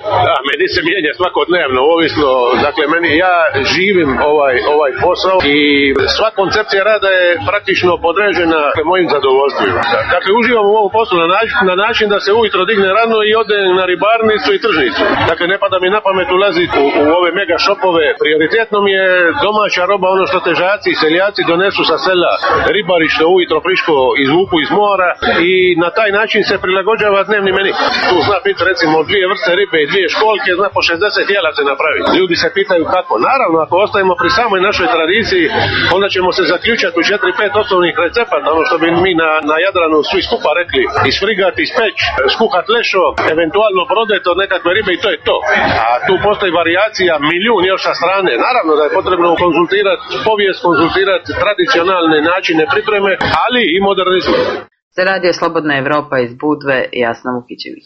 Da, meni se mijenja svakodnevno, ovisno, dakle ja živim ovaj posao i sva koncepcija rada je praktično podređena mojim zadovoljstvima. Dakle, uživam u ovom poslu na način da se ujutro digne rano i ode na ribarnicu i tržnicu. Dakle, ne pada mi na pamet ulaziti u ove mega shopove. Prioritetno mi je domaća roba, ono što težaci i seljaci donesu sa sela, ribari što ujutro friško izvuku iz mora i na taj način se prilagođava dnevni meni. Tu zna biti recimo 2 vrste ribe i 2 školjke, zna po 60 jela se napraviti. Ljudi se pitaju kako. Naravno, ako ostajemo pri samoj našoj tradiciji, onda ćemo se zaključati u 4-5 osnovnih recepata, ono što bi mi na Jadranu svi skupa rekli, isfrigati, ispeć, skuhat lešo, eventualno brodet od nekakve ribe i to je to. A tu postoji varijacija milijun još sa strane. Naravno da je potrebno konzultirati povijest, konzultirati tradicionalne načine pripreme, ali i modernizmu. Za Radio Slobodna Evropa iz Budve, Jasna Vukićević.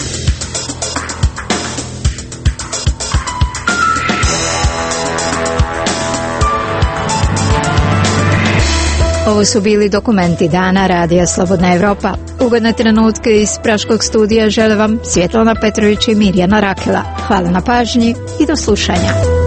Ovo su bili dokumenti dana Radija Slobodna Evropa. Ugodne trenutke iz Praškog studija žele vam Svjetlana Petrović i Mirjana Rakela. Hvala na pažnji i do slušanja.